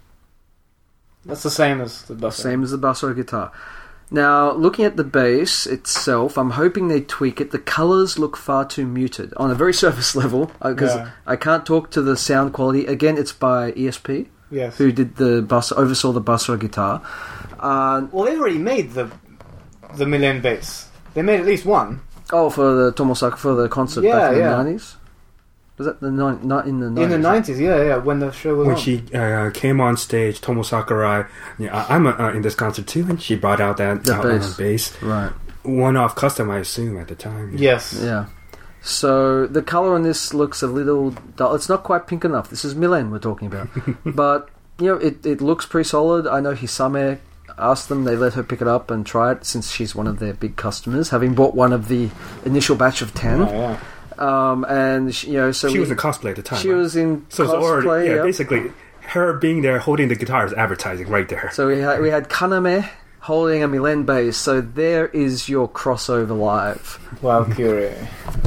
That's the same as the Basara. Same as the Basara guitar. Now, looking at the bass itself, I'm hoping they tweak it. The colours look far too muted on a very surface level, because I can't talk to the sound quality. Again, it's by ESP, yes, who did oversaw the Basara guitar. Well, they already made the Milan bass. They made at least one. Oh, for the Tomosaka, for the concert back in the 90s? Was that in the 90s? In the 90s, yeah, when the show was when on. she came on stage, Tomo Sakurai, I'm in this concert too, and she brought out that bass. Right. One-off custom, I assume, at the time. Yes. Yeah. So the color on this looks a little dull. It's not quite pink enough. This is Milan we're talking about. But, it looks pretty solid. I know Hisame asked them, they let her pick it up and try it since she's one of their big customers, having bought one of the initial batch of 10. Oh, yeah. And, so she was in cosplay at the time. She was in cosplay, basically, her being there holding the guitar is advertising right there. So we had Kaname holding a Milan bass, so there is your crossover live. Valkyrie.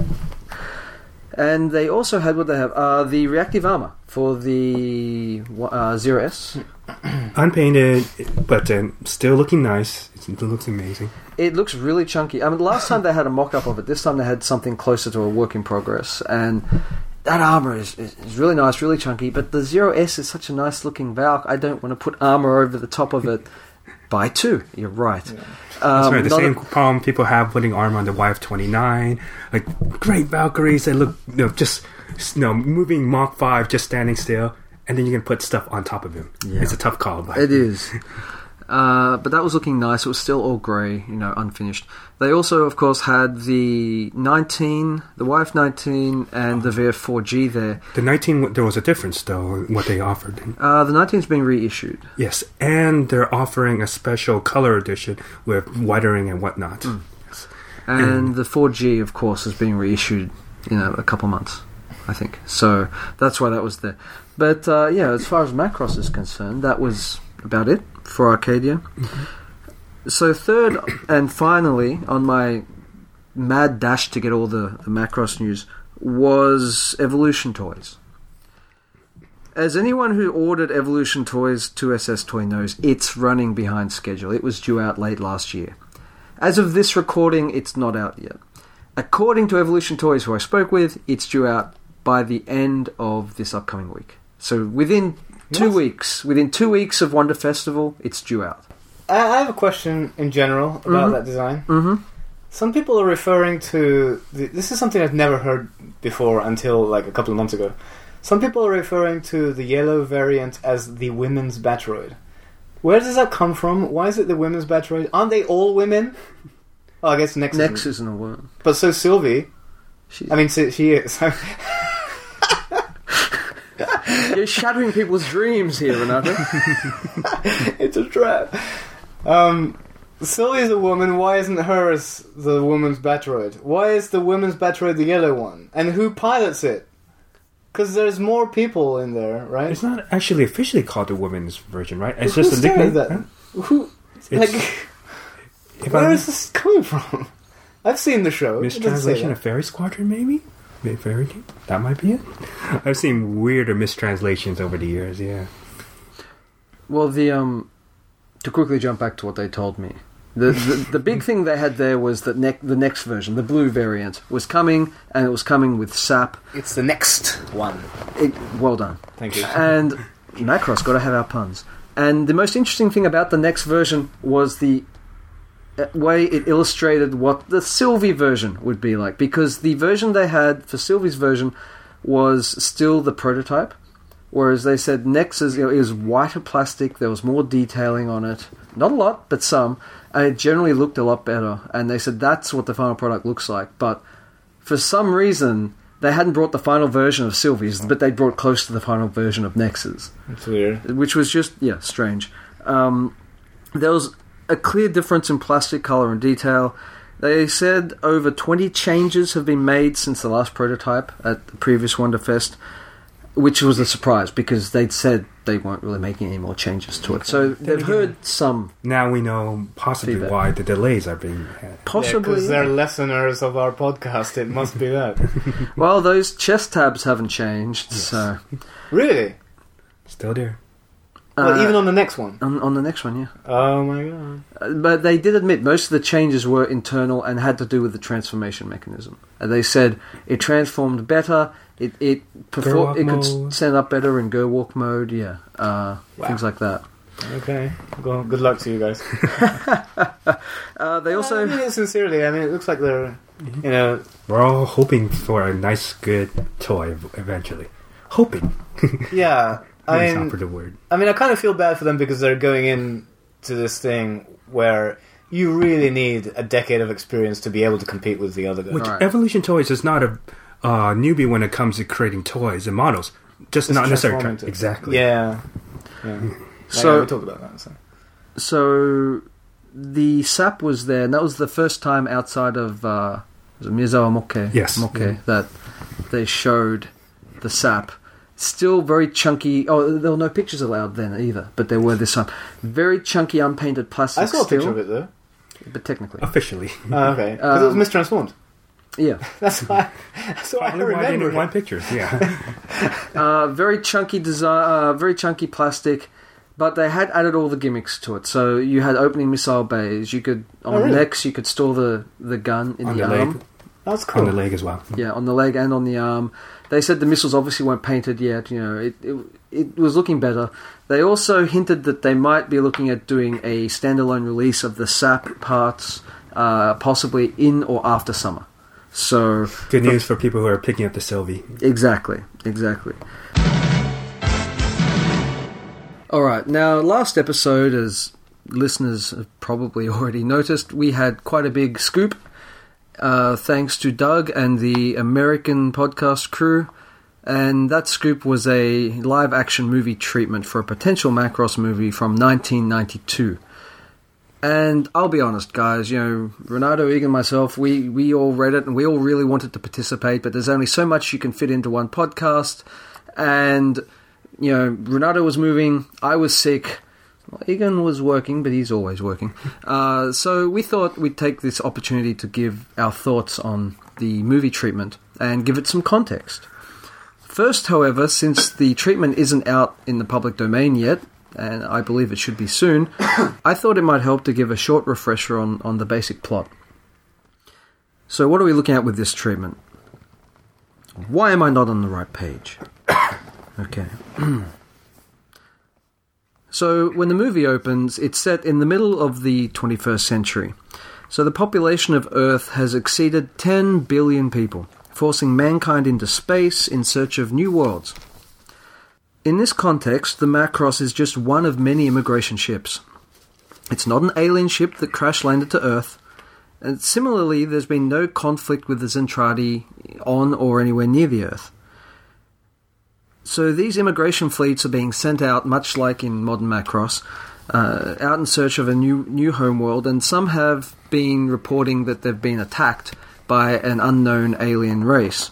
And they also had what they have, the reactive armor for the Zero S. Unpainted, but still looking nice. It looks amazing. It looks really chunky. I mean, last time they had a mock-up of it. This time they had something closer to a work in progress. And that armor is really nice, really chunky. But the Zero S is such a nice-looking Valk. I don't want to put armor over the top of it. Buy two. You're right. Yeah. That's right. The same problem people have putting armor on the YF-29. Like, great Valkyries that look, just moving Mach 5, just standing still. And then you can put stuff on top of him. Yeah. It's a tough call. But it is. But that was looking nice. It was still all grey, unfinished. They also, of course, had the 19, the YF-19, and the VF-4G there. The 19, there was a difference, though, in what they offered. The 19's been reissued. Yes, and they're offering a special color edition with whitering and whatnot. Mm. Yes. And the 4G, of course, has been reissued, a couple months, I think. So that's why that was there. But, as far as Macross is concerned, that was about it for Arcadia. Mm-hmm. So third and finally, on my mad dash to get all the Macross news, was Evolution Toys. As anyone who ordered Evolution Toys 2SS toy knows, it's running behind schedule. It was due out late last year. As of this recording, it's not out yet. According to Evolution Toys, who I spoke with, it's due out by the end of this upcoming week. So within 2 weeks, of Wonder Festival, it's due out. I have a question in general about that design. Mm-hmm. Some people are referring to... this is something I've never heard before until like a couple of months ago. Some people are referring to the yellow variant as the women's Batroid. Where does that come from? Why is it the women's Batroid? Aren't they all women? Oh, I guess Nex isn't a woman. But so Sylvie... she is. You're shattering people's dreams here, Renato. It's a trap. Sylvie's a woman. Why isn't hers the woman's Batroid? Why is the women's Batroid the yellow one? And who pilots it? Because there's more people in there, right? It's not actually officially called the women's version, right? It's just a nickname. Who? Where is this coming from? I've seen the show. Mistranslation of Fairy Squadron, maybe? That might be it. I've seen weirder mistranslations over the years. Yeah. Well, to quickly jump back to what they told me, the big thing they had there was that the next version, the blue variant, was coming, and it was coming with SAP. It's the next one. Well done. Thank you. And Macross, got to have our puns. And the most interesting thing about the next version was the way it illustrated what the Sylvie version would be like, because the version they had for Sylvie's version was still the prototype, whereas they said Nex's is whiter plastic, there was more detailing on it, not a lot, but some, and it generally looked a lot better, and they said that's what the final product looks like. But for some reason they hadn't brought the final version of Sylvie's, but they brought close to the final version of Nex's. That's weird. Which was just strange. There was a clear difference in plastic color and detail. They said over 20 changes have been made since the last prototype at the previous Wonderfest, which was a surprise because they'd said they weren't really making any more changes to it. So they've heard some. Now we know possibly feedback. Why the delays are being had. Possibly. Because they're listeners of our podcast. It must be that. Well, those chest tabs haven't changed, yes. So... Really? Still there. Well, even on the next one? On the next one, yeah. Oh my god. But they did admit most of the changes were internal and had to do with the transformation mechanism. They said it transformed better, it could stand up better in Go Walk mode, things like that. Okay. Well, good luck to you guys. They also... I mean it sincerely. I mean, it looks like they're, you know... We're all hoping for a nice, good toy eventually. Hoping. Yeah. That's not for the word. I mean, I kind of feel bad for them because they're going in to this thing where you really need a decade of experience to be able to compete with the other guys. Which Evolution Toys is not a newbie when it comes to creating toys and models. Just not necessarily. Exactly. Yeah. So we talked about that. So the SAP was there, and that was the first time outside of was it Miyazawa Mokke? Yes. Mokke, that they showed the SAP. Still very chunky. Oh, there were no pictures allowed then either, but there were this time. Very chunky, unpainted plastic. I saw a still, picture of it though. but technically, Officially. Oh, okay. Because it was mistransformed. yeah. That's why. So I Probably why they remember didn't want pictures. Yeah. Very chunky design, very chunky plastic, but they had added all the gimmicks to it. So you had opening missile bays. You could on necks. You could store the gun in on the the arm. leg. That's cool. On the leg as well. Yeah, on the leg and on the arm. They said the missiles obviously weren't painted yet. You know, it was looking better. They also hinted that they might be looking at doing a standalone release of the SAP parts, possibly in or after summer. So Good news for people who are picking up the Sylvie. Exactly. All right, now last episode, as listeners have probably already noticed, we had quite a big scoop. Thanks to Doug and the American podcast crew. And that scoop was a live-action movie treatment for a potential Macross movie from 1992. And I'll be honest, guys, you know, Renato, Egan, myself, we all read it and we all really wanted to participate, but there's only so much you can fit into one podcast. And, you know, Renato was moving, I was sick. Well, Egan was working, but he's always working. So we thought we'd take this opportunity to give our thoughts on the movie treatment and give it some context. First, however, since the treatment isn't out in the public domain yet, and I believe it should be soon, I thought it might help to give a short refresher on the basic plot. So what are we looking at with this treatment? Why am I not on the right page? Okay. So, when the movie opens, it's set in the middle of the 21st century. So the population of Earth has exceeded 10 billion people, forcing mankind into space in search of new worlds. In this context, the Macross is just one of many immigration ships. It's not an alien ship that crash-landed to Earth, and similarly, there's been no conflict with the Zentradi on or anywhere near the Earth. So these immigration fleets are being sent out, much like in modern Macross, out in search of a new homeworld, and some have been reporting that they've been attacked by an unknown alien race.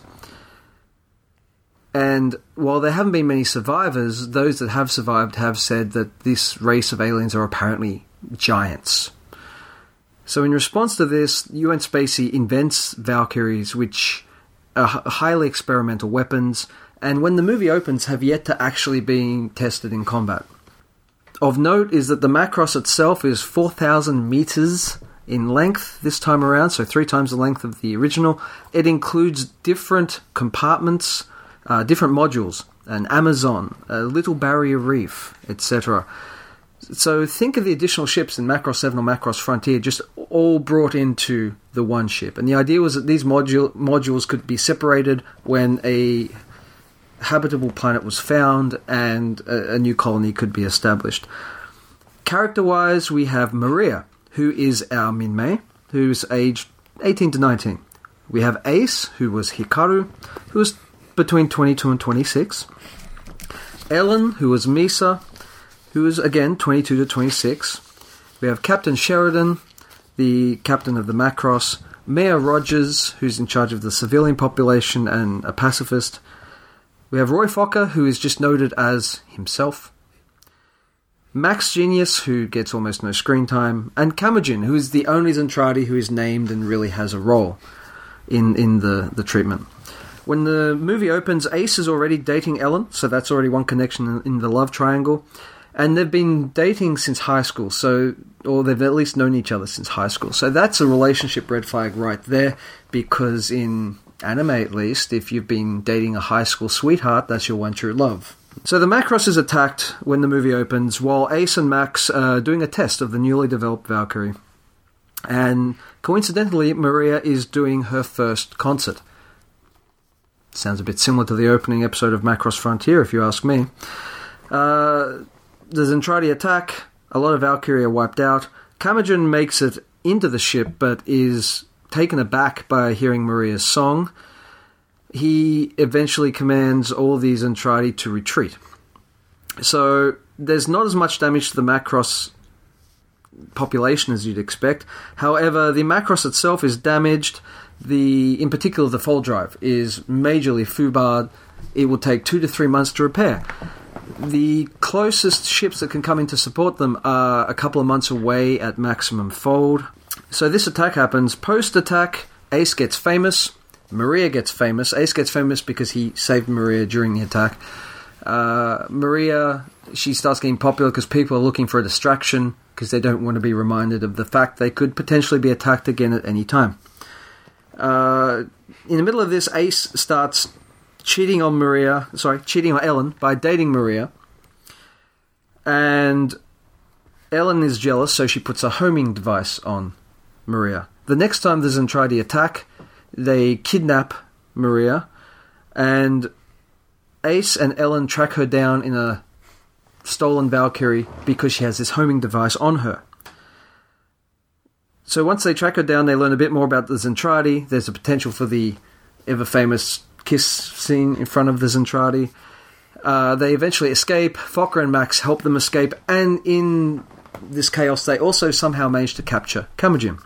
And while there haven't been many survivors, those that have survived have said that this race of aliens are apparently giants. So in response to this, UN Spacey invents Valkyries, which are highly experimental weapons, and when the movie opens, have yet to actually be tested in combat. Of note is that the Macross itself is 4,000 meters in length this time around, so 3 times the length of the original. It includes different compartments, different modules, an Amazon, a little barrier reef, etc. So think of the additional ships in Macross 7 or Macross Frontier just all brought into the one ship. And the idea was that these modules could be separated when a habitable planet was found and a new colony could be established. Character-wise, we have Maria, who is our Minmay, who's aged 18 to 19. We have Ace, who was Hikaru, who was between 22 and 26. Ellen, who was Misa, who is, again, 22 to 26. We have Captain Sheridan, the captain of the Macross. Mayor Rogers, who's in charge of the civilian population and a pacifist. We have Roy Fokker, who is just noted as himself. Max Genius, who gets almost no screen time. And Kamajin, who is the only Zentradi who is named and really has a role in the treatment. When the movie opens, Ace is already dating Ellen, so that's already one connection in the love triangle. And they've been dating since high school, or they've at least known each other since high school. So that's a relationship red flag right there, because in anime at least, if you've been dating a high school sweetheart, that's your one true love. So the Macross is attacked when the movie opens, while Ace and Max are doing a test of the newly developed Valkyrie. And coincidentally, Maria is doing her first concert. Sounds a bit similar to the opening episode of Macross Frontier, if you ask me. The Zentradi attack, a lot of Valkyrie are wiped out. Kamajan makes it into the ship, but is taken aback by hearing Maria's song. He eventually commands all these Zentradi to retreat. So there's not as much damage to the Macross population as you'd expect. However, the Macross itself is damaged. In particular, the fold drive is majorly foobarred. It will take 2 to 3 months to repair. The closest ships that can come in to support them are a couple of months away at maximum fold. So this attack happens. Post-attack, Ace gets famous. Maria gets famous. Ace gets famous because he saved Maria during the attack. Maria, she starts getting popular because people are looking for a distraction because they don't want to be reminded of the fact they could potentially be attacked again at any time. In the middle of this, Ace starts cheating on Ellen by dating Maria. And Ellen is jealous, so she puts a homing device on Maria. The next time the Zentradi attack, they kidnap Maria, and Ace and Ellen track her down in a stolen Valkyrie because she has this homing device on her. So once they track her down, they learn a bit more about the Zentradi. There's a potential for the ever-famous kiss scene in front of the Zentradi. They eventually escape. Fokker and Max help them escape, and in this chaos, they also somehow manage to capture Kamajan.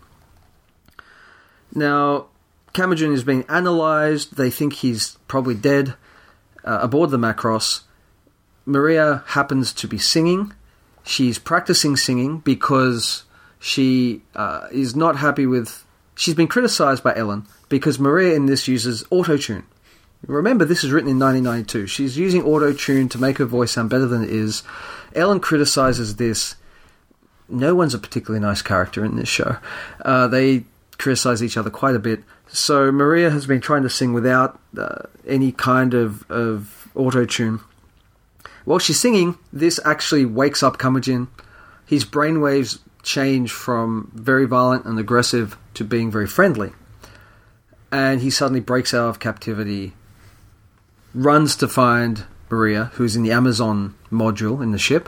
Now, Kamajan is being analysed. They think he's probably dead aboard the Macross. Maria happens to be singing. She's practicing singing because she is not happy with... She's been criticised by Ellen because Maria in this uses auto-tune. Remember, this is written in 1992. She's using auto-tune to make her voice sound better than it is. Ellen criticises this. No one's a particularly nice character in this show. They criticise each other quite a bit. So Maria has been trying to sing without any kind of auto-tune. While she's singing, this actually wakes up Kamajan. His brainwaves change from very violent and aggressive to being very friendly. And he suddenly breaks out of captivity, runs to find Maria, who's in the Amazon module in the ship.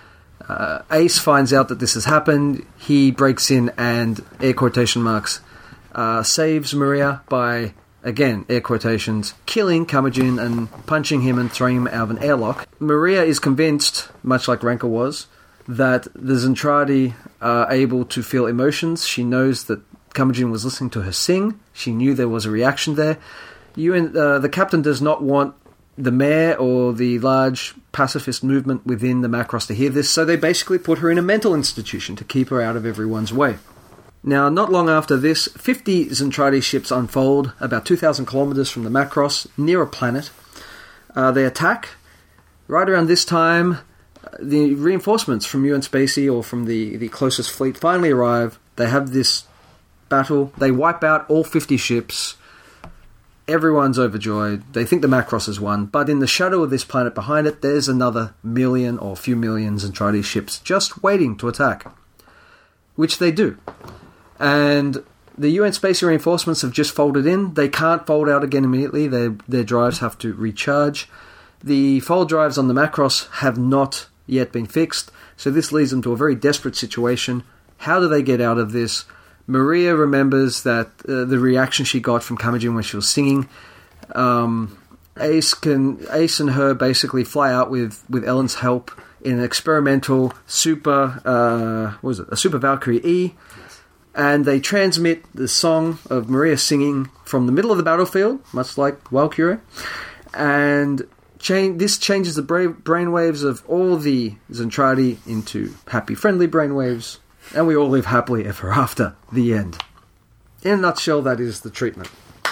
Ace finds out that this has happened. He breaks in and, air quotation marks, saves Maria by, again, air quotations, killing Kamajan and punching him and throwing him out of an airlock. Maria is convinced, much like Ranka was, that the Zentradi are able to feel emotions. She knows that Kamajan was listening to her sing. She knew there was a reaction there. The captain does not want the mayor or the large pacifist movement within the Macross to hear this, so they basically put her in a mental institution to keep her out of everyone's way. Now, not long after this, 50 Zentradi ships unfold about 2,000 kilometers from the Macross, near a planet. They attack. Right around this time, the reinforcements from UN Spacey or from the closest fleet finally arrive. They have this battle. They wipe out all 50 ships. Everyone's overjoyed. They think the Macross has won. But in the shadow of this planet behind it, there's another million or few million Zentradi ships just waiting to attack. Which they do. And the UN Spacey reinforcements have just folded in. They can't fold out again immediately. Their drives have to recharge. The fold drives on the Macross have not yet been fixed, so this leads them to a very desperate situation. How do they get out of this? Maria remembers that the reaction she got from Kamajan when she was singing. Ace and her basically fly out with Ellen's help in an experimental super Valkyrie E, and they transmit the song of Maria singing from the middle of the battlefield, much like Valkyrie, and this changes the brainwaves of all the Zentradi into happy, friendly brainwaves, and we all live happily ever after. The end. In a nutshell, that is the treatment.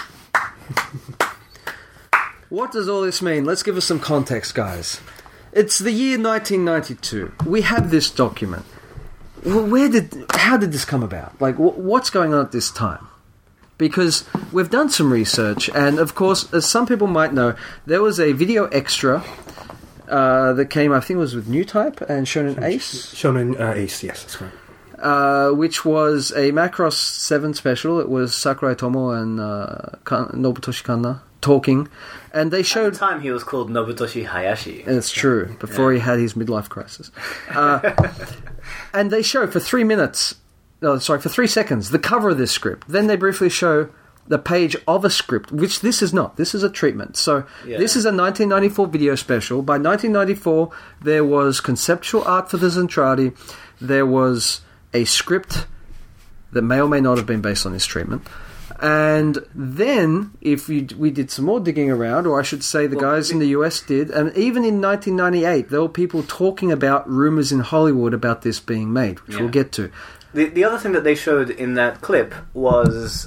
What does all this mean? Let's give us some context, guys. It's the year 1992. We have this document. How did this come about? Like, what's going on at this time? Because we've done some research, and of course, as some people might know, there was a video extra that came, I think it was with New Type and Shonen Ace. Shonen Ace, yes, that's correct. Which was a Macross 7 special. It was Sakurai Tomo and Nobutoshi Kanna talking, and they showed... At the time he was called Nobutoshi Hayashi. It's true, before he had his midlife crisis. And they show for 3 seconds, the cover of this script. Then they briefly show the page of a script, which this is not. This is a treatment. So this is a 1994 video special. By 1994, there was conceptual art for the Zentradi. There was a script that may or may not have been based on this treatment. And then, we did some more digging around, or I should say the guys in the US did, and even in 1998, there were people talking about rumours in Hollywood about this being made, which we'll get to. The other thing that they showed in that clip was,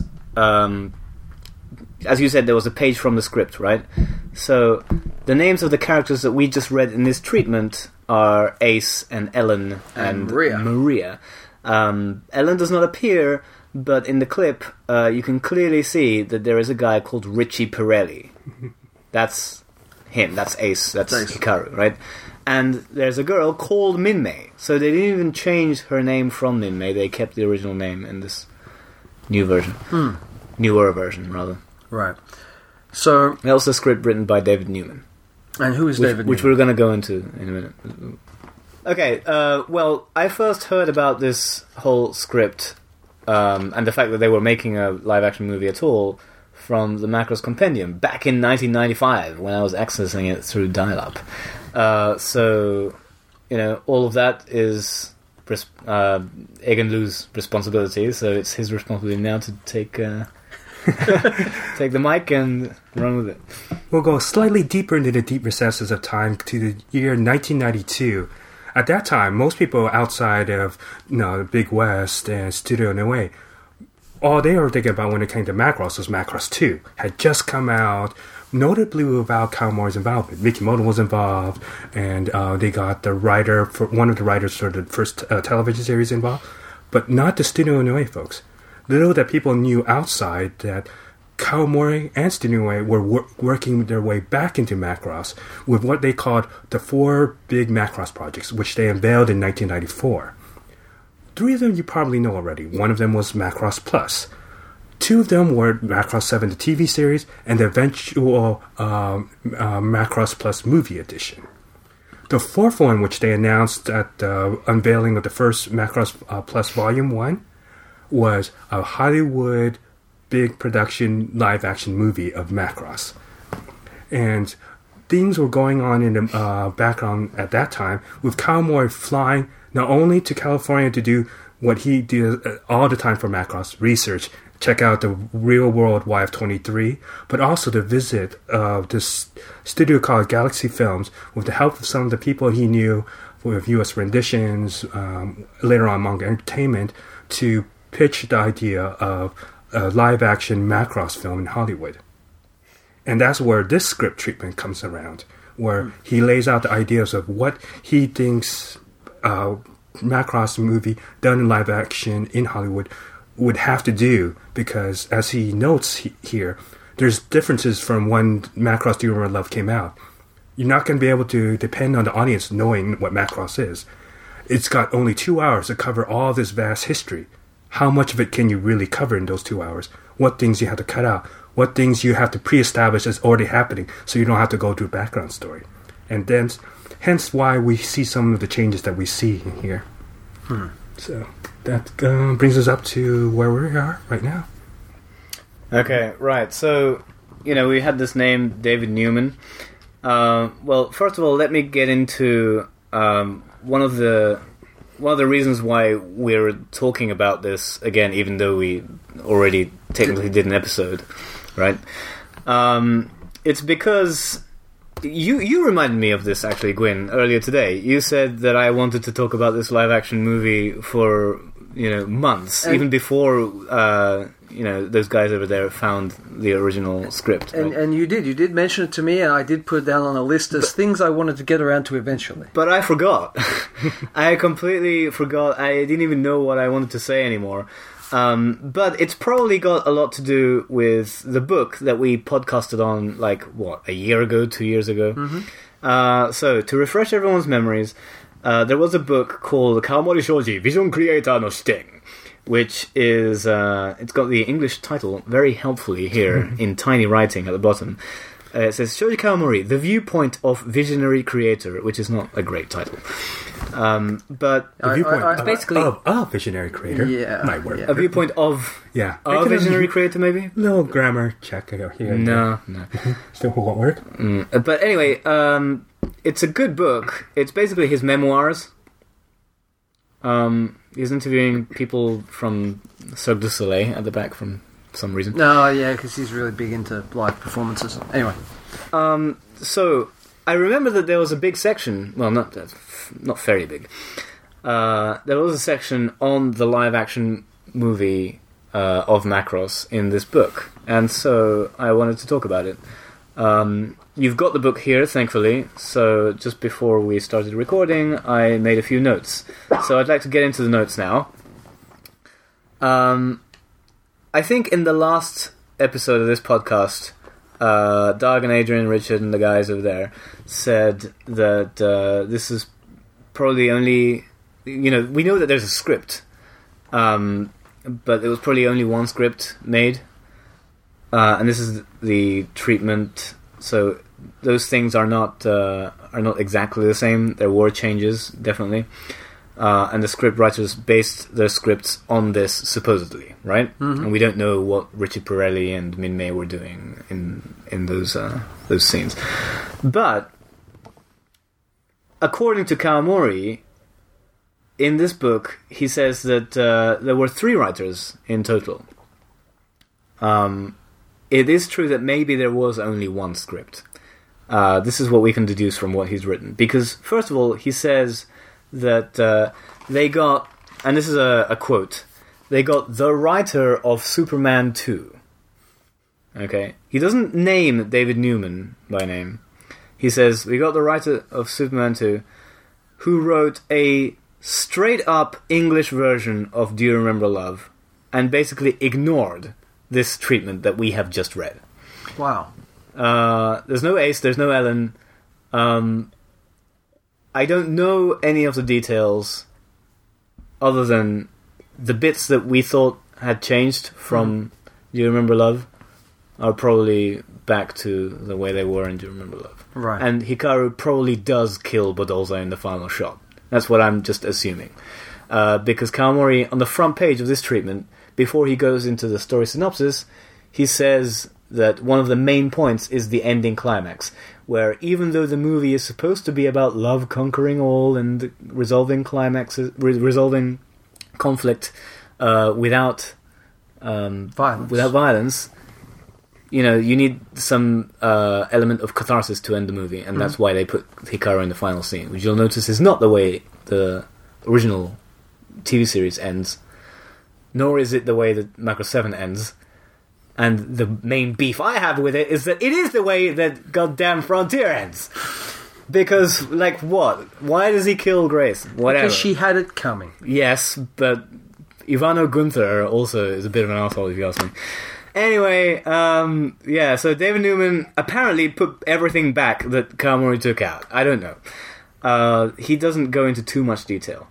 as you said, there was a page from the script, right? So, the names of the characters that we just read in this treatment are Ace and Ellen and Maria. Ellen does not appear, but in the clip, you can clearly see that there is a guy called Richie Pirelli. That's him. That's Ace. That's Hikaru, right? And there's a girl called Minmay. So they didn't even change her name from Minmay. They kept the original name in this new version. Newer version, rather. Right. So that was a script written by David Newman. And who is David Newman? Which we're going to go into in a minute. Okay, well, I first heard about this whole script and the fact that they were making a live-action movie at all from the Macross Compendium back in 1995 when I was accessing it through dial-up. So, all of that is Egan Liu's responsibility, so it's his responsibility now to take take the mic and run with it. We'll go slightly deeper into the deep recesses of time to the year 1992. At that time, most people outside of the Big West and Studio Noe, all they were thinking about when it came to Macross was Macross 2. Had just come out, notably without Kawamori's involvement. Mikimoto was involved, and they got one of the writers for the first television series involved, but not the Studio Noe folks. Little that people knew outside that Kawamori and Studio Noe were working their way back into Macross with what they called the 4 big Macross projects, which they unveiled in 1994. 3 of them you probably know already. One of them was Macross Plus. 2 of them were Macross 7, the TV series, and the eventual Macross Plus movie edition. The 4th one, which they announced at the unveiling of the first Macross Plus Volume 1, was a Hollywood big production live-action movie of Macross. And things were going on in the background at that time, with Kawamori flying not only to California to do what he did all the time for Macross, research, check out the real-world YF-23, but also to visit this studio called Galaxy Films with the help of some of the people he knew with U.S. renditions, later on Manga Entertainment, to pitch the idea of a live-action Macross film in Hollywood. And that's where this script treatment comes around, where he lays out the ideas of what he thinks Macross movie done in live-action in Hollywood would have to do, because, as he notes here, there's differences from when Macross Do You Remember Love came out. You're not going to be able to depend on the audience knowing what Macross is. It's got only 2 hours to cover all this vast history. How much of it can you really cover in those 2 hours? What things you have to cut out? What things you have to pre-establish as already happening so you don't have to go through a background story? And then, hence why we see some of the changes that we see here. So that brings us up to where we are right now. Okay, right. So, we had this name, David Newman. Well, first of all, let me get into one of the reasons why we're talking about this again, even though we already technically did an episode, right? It's because you reminded me of this, actually, Gwyn, earlier today. You said that I wanted to talk about this live-action movie for, months, even before, those guys over there found the original script. Right? And you did mention it to me, and I did put it down on a list as things I wanted to get around to eventually. But I forgot. I completely forgot. I didn't even know what I wanted to say anymore. But it's probably got a lot to do with the book that we podcasted on, a year ago, 2 years ago. So, to refresh everyone's memories, there was a book called Kawamori Shoji, Vision Creator no Shiten, which is, it's got the English title very helpfully here in tiny writing at the bottom. It says, Shoji Kawamori, The Viewpoint of Visionary Creator, which is not a great title. But The viewpoint I- basically- of a visionary creator. Yeah. Might work. a viewpoint of Yeah. a visionary creator, maybe? Little grammar check here. No. Still won't work. But anyway, it's a good book. It's basically his memoirs. He's interviewing people from Cirque du Soleil at the back from some reason. No, yeah, because he's really big into live performances. Anyway. So I remember that there was a big section. Well, not very big. There was a section on the live-action movie of Macross in this book, and so I wanted to talk about it. You've got the book here, thankfully. So just before we started recording, I made a few notes. So I'd like to get into the notes now. I think in the last episode of this podcast, Doug and Adrian, Richard, and the guys over there said that this is probably only... we know that there's a script, but there was probably only one script made, and this is the treatment. So those things are not exactly the same. There were changes, definitely. And the script writers based their scripts on this, supposedly, right? Mm-hmm. And we don't know what Richie Pirelli and Min Mei were doing in those scenes. But according to Kawamori, in this book, he says that there were 3 writers in total. It is true that maybe there was only one script. This is what we can deduce from what he's written. Because, first of all, he says that they got, and this is a quote, they got the writer of Superman 2. Okay? He doesn't name David Newman by name. He says, we got the writer of Superman 2 who wrote a straight-up English version of Do You Remember Love and basically ignored this treatment that we have just read. Wow. There's no Ace, there's no Ellen. I don't know any of the details other than the bits that we thought had changed from Do You Remember Love are probably back to the way they were in Do You Remember Love. Right. And Hikaru probably does kill Bodolza in the final shot. That's what I'm just assuming. Because Kawamori, on the front page of this treatment, before he goes into the story synopsis, he says that one of the main points is the ending climax, where even though the movie is supposed to be about love conquering all and resolving climaxes, resolving conflict without violence, you need some element of catharsis to end the movie, and that's why they put Hikaru in the final scene, which you'll notice is not the way the original TV series ends, nor is it the way that Macross 7 ends. And the main beef I have with it is that it is the way that goddamn Frontier ends. Because, what? Why does he kill Grace? Whatever. Because she had it coming. Yes, but Ivano Gunther also is a bit of an asshole, if you ask me. Anyway, so David Newman apparently put everything back that Kawamori took out. I don't know. He doesn't go into too much detail.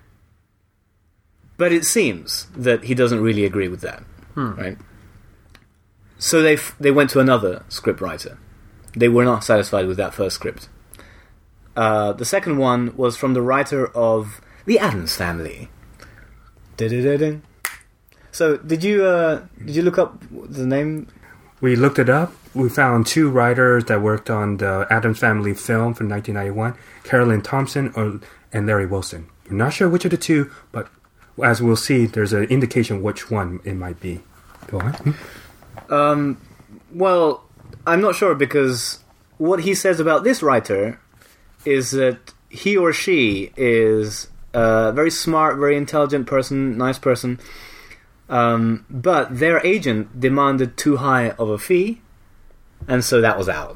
But it seems that he doesn't really agree with that, right? So they went to another scriptwriter. They were not satisfied with that first script. The second one was from the writer of The Addams Family. Da-da-da-da. So did you look up the name? We looked it up. We found 2 writers that worked on the Addams Family film from 1991, Carolyn Thompson and Larry Wilson. We're not sure which of the 2, but as we'll see, there's an indication which one it might be. Go on. Well, I'm not sure, because what he says about this writer is that he or she is a very smart, very intelligent person, nice person, but their agent demanded too high of a fee, and so that was out.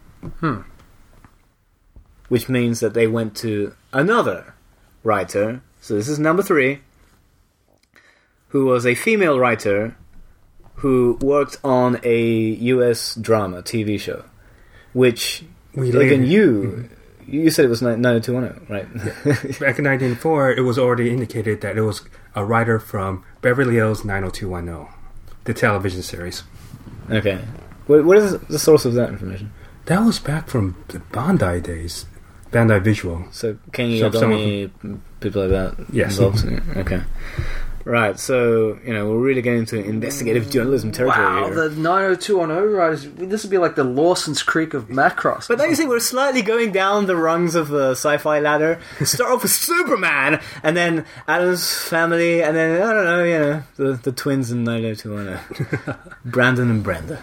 Which means that they went to another writer, so this is number 3, who was a female writer who worked on a US drama TV show, which again, you said it was 90210, right? Back in 1904, it was already indicated that it was a writer from Beverly Hills 90210, the television series. Okay. What is the source of that information? That was back from the Bandai days. Bandai Visual. So Kenny Yodomi, people like that Yes. involved in it? Okay. Right, so, we're really getting into investigative journalism territory Wow, here. the 90210 writers, this would be like the Lawson's Creek of Macross. But don't you see we're slightly going down the rungs of the sci-fi ladder? Start off with Superman, and then Addams Family, and then, I don't know, the twins in 90210. Brandon and Brenda.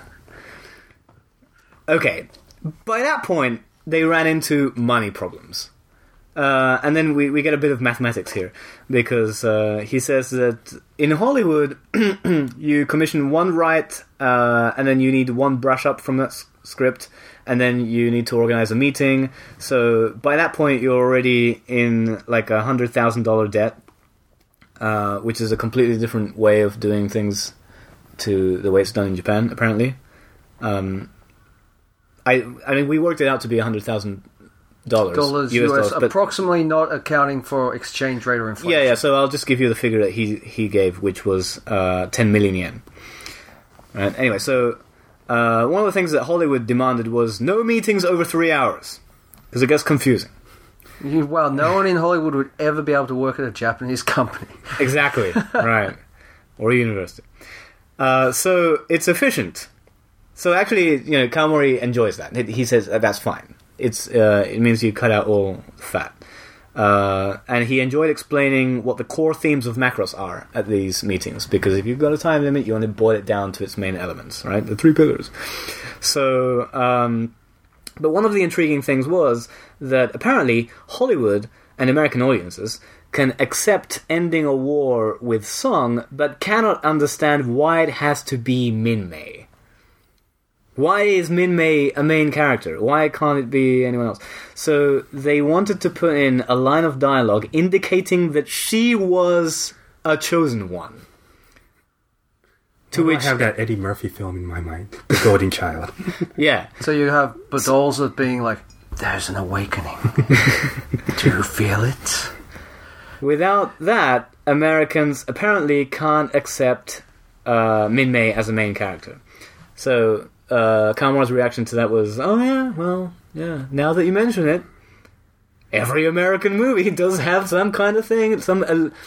Okay, by that point, they ran into money problems. And then we get a bit of mathematics here, because he says that in Hollywood, you commission one write, and then you need one brush up from that script, and then you need to organize a meeting. So by that point, you're already in like $100,000 debt, which is a completely different way of doing things to the way it's done in Japan, apparently. I mean, we worked it out to be $100,000. Dollars US, but approximately, not accounting for exchange rate or inflation. yeah. So I'll just give you the figure that he gave, which was 10 million yen. Right. Anyway, so one of the things that Hollywood demanded was no meetings over 3 hours, because it gets confusing. Well, no one in Hollywood would ever be able to work at a Japanese company. Exactly. Right. Or a university. So it's efficient. So actually, Kawamori enjoys that. He says that's fine. It means you cut out all fat. And he enjoyed explaining what the core themes of Macross are at these meetings, because if you've got a time limit, you want to boil it down to its main elements, right? The 3 pillars. So, but one of the intriguing things was that apparently Hollywood and American audiences can accept ending a war with song, but cannot understand why it has to be Min-Mei. Why is Min-Mei a main character? Why can't it be anyone else? So they wanted to put in a line of dialogue indicating that she was a chosen one. I have that Eddie Murphy film in my mind, The Golden Child. Yeah. So you have Badalza being like, there's an awakening. Do you feel it? Without that, Americans apparently can't accept Min-Mei as a main character. So Kawamori's reaction to that was, oh yeah, well, yeah, now that you mention it, every American movie does have some kind of thing, some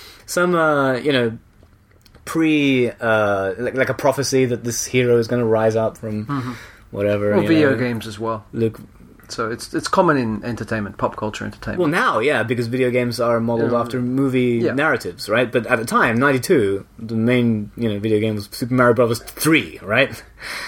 like a prophecy that this hero is going to rise up from whatever. Or video games as well. Luke. So it's common in entertainment, pop culture entertainment. Well, now, yeah, because video games are modeled after movie narratives, right? But at the time, 92, the main video game was Super Mario Bros. 3, right?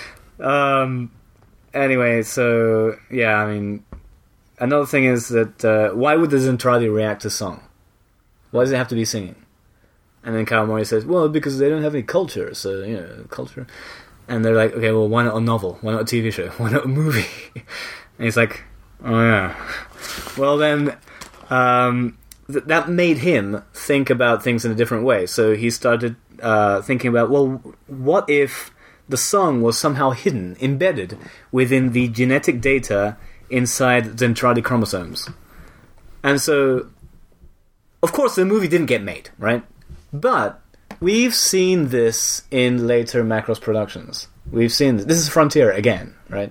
Anyway, so yeah, I mean, another thing is that why would the Zentradi react to song? Why does it have to be singing? And then Kawamori says, well, because they don't have any culture, so culture. And they're like, okay, well, why not a novel? Why not a TV show? Why not a movie? And he's like, oh yeah. Well then, that made him think about things in a different way. So he started thinking about, well, what if the song was somehow hidden, embedded within the genetic data inside Zentradi chromosomes? And so, of course, the movie didn't get made, right? But we've seen this in later Macross productions. We've seen this. This is Frontier again, right?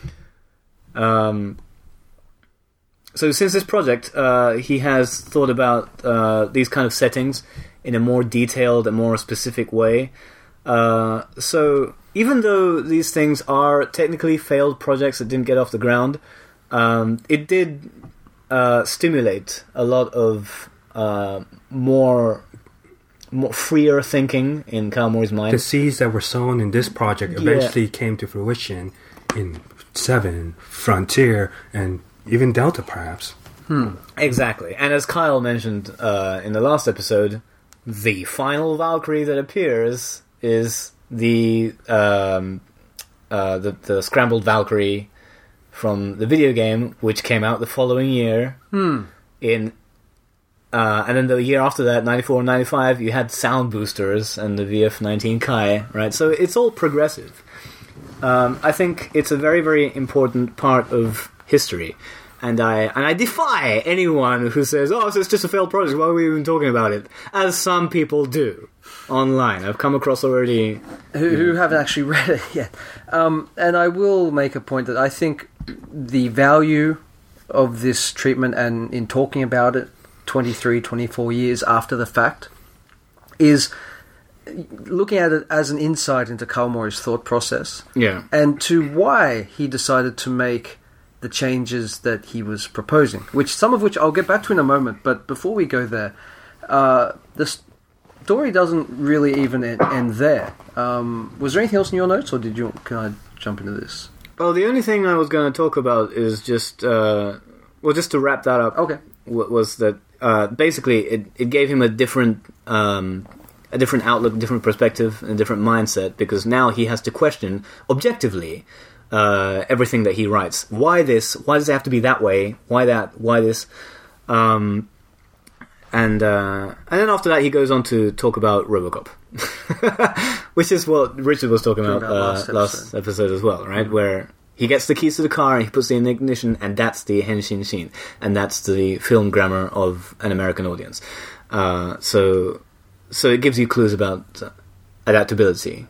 So since this project, he has thought about these kind of settings in a more detailed and more specific way. So even though these things are technically failed projects that didn't get off the ground, it did stimulate a lot of more freer thinking in Kawamori's mind. The seeds that were sown in this project eventually came to fruition in 7, Frontier, and even Delta, perhaps. Exactly. And as Kyle mentioned in the last episode, the final Valkyrie that appears is the scrambled Valkyrie from the video game, which came out the following year. And then the year after that, 94 and 95, you had sound boosters and the VF-19 Kai, right? So it's all progressive. I think it's a very, very important part of history. And I defy anyone who says, "Oh, so it's just a failed project. Why are we even talking about it?" As some people do online. I've come across already who haven't actually read it yet. And I will make a point that I think the value of this treatment, and in talking about it 23, 24 years after the fact, is looking at it as an insight into Kawamori's thought process. Yeah. And to why he decided to make the changes that he was proposing, some of which I'll get back to in a moment. But before we go there, the story doesn't really even end there. Was there anything else in your notes, or can I jump into this? Well, the only thing I was going to talk about is just to wrap that up. Okay. Was that basically it gave him a different outlook, different perspective, and a different mindset, because now he has to question objectively everything that he writes. Why this? Why does it have to be that way? Why that? Why this? And then after that, he goes on to talk about RoboCop, which is what Richard was talking about last episode as well, right? Where he gets the keys to the car and he puts it in the ignition, and that's the Henshin Shin, and that's the film grammar of an American audience. So it gives you clues about adaptability,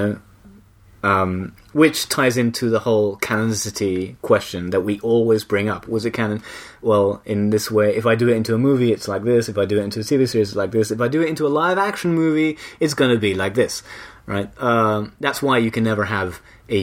which ties into the whole canonicity question that we always bring up. Was it canon? Well, in this way, if I do it into a movie, it's like this. If I do it into a TV series, it's like this. If I do it into a live-action movie, it's going to be like this, right? That's why you can never have a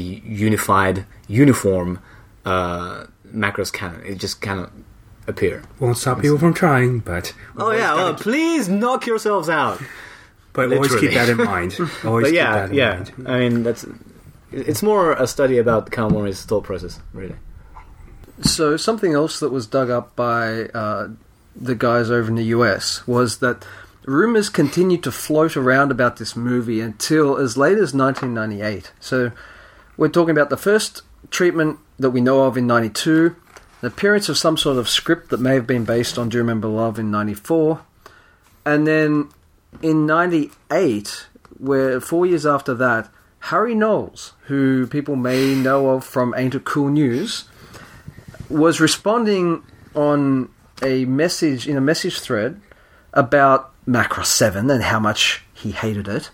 uniform Macross canon. It just cannot appear. Won't stop people from trying, but... Oh, yeah, well, please knock yourselves out. But always keep that in mind. Always keep that in mind. I mean, it's more a study about Kawamori's thought process, really. So something else that was dug up by the guys over in the US was that rumours continued to float around about this movie until as late as 1998. So we're talking about the first treatment that we know of in 92, the appearance of some sort of script that may have been based on Do You Remember Love in 94, and then in 98, where 4 years after that, Harry Knowles, who people may know of from Ain't It Cool News, was responding on a message thread about Macross 7 and how much he hated it,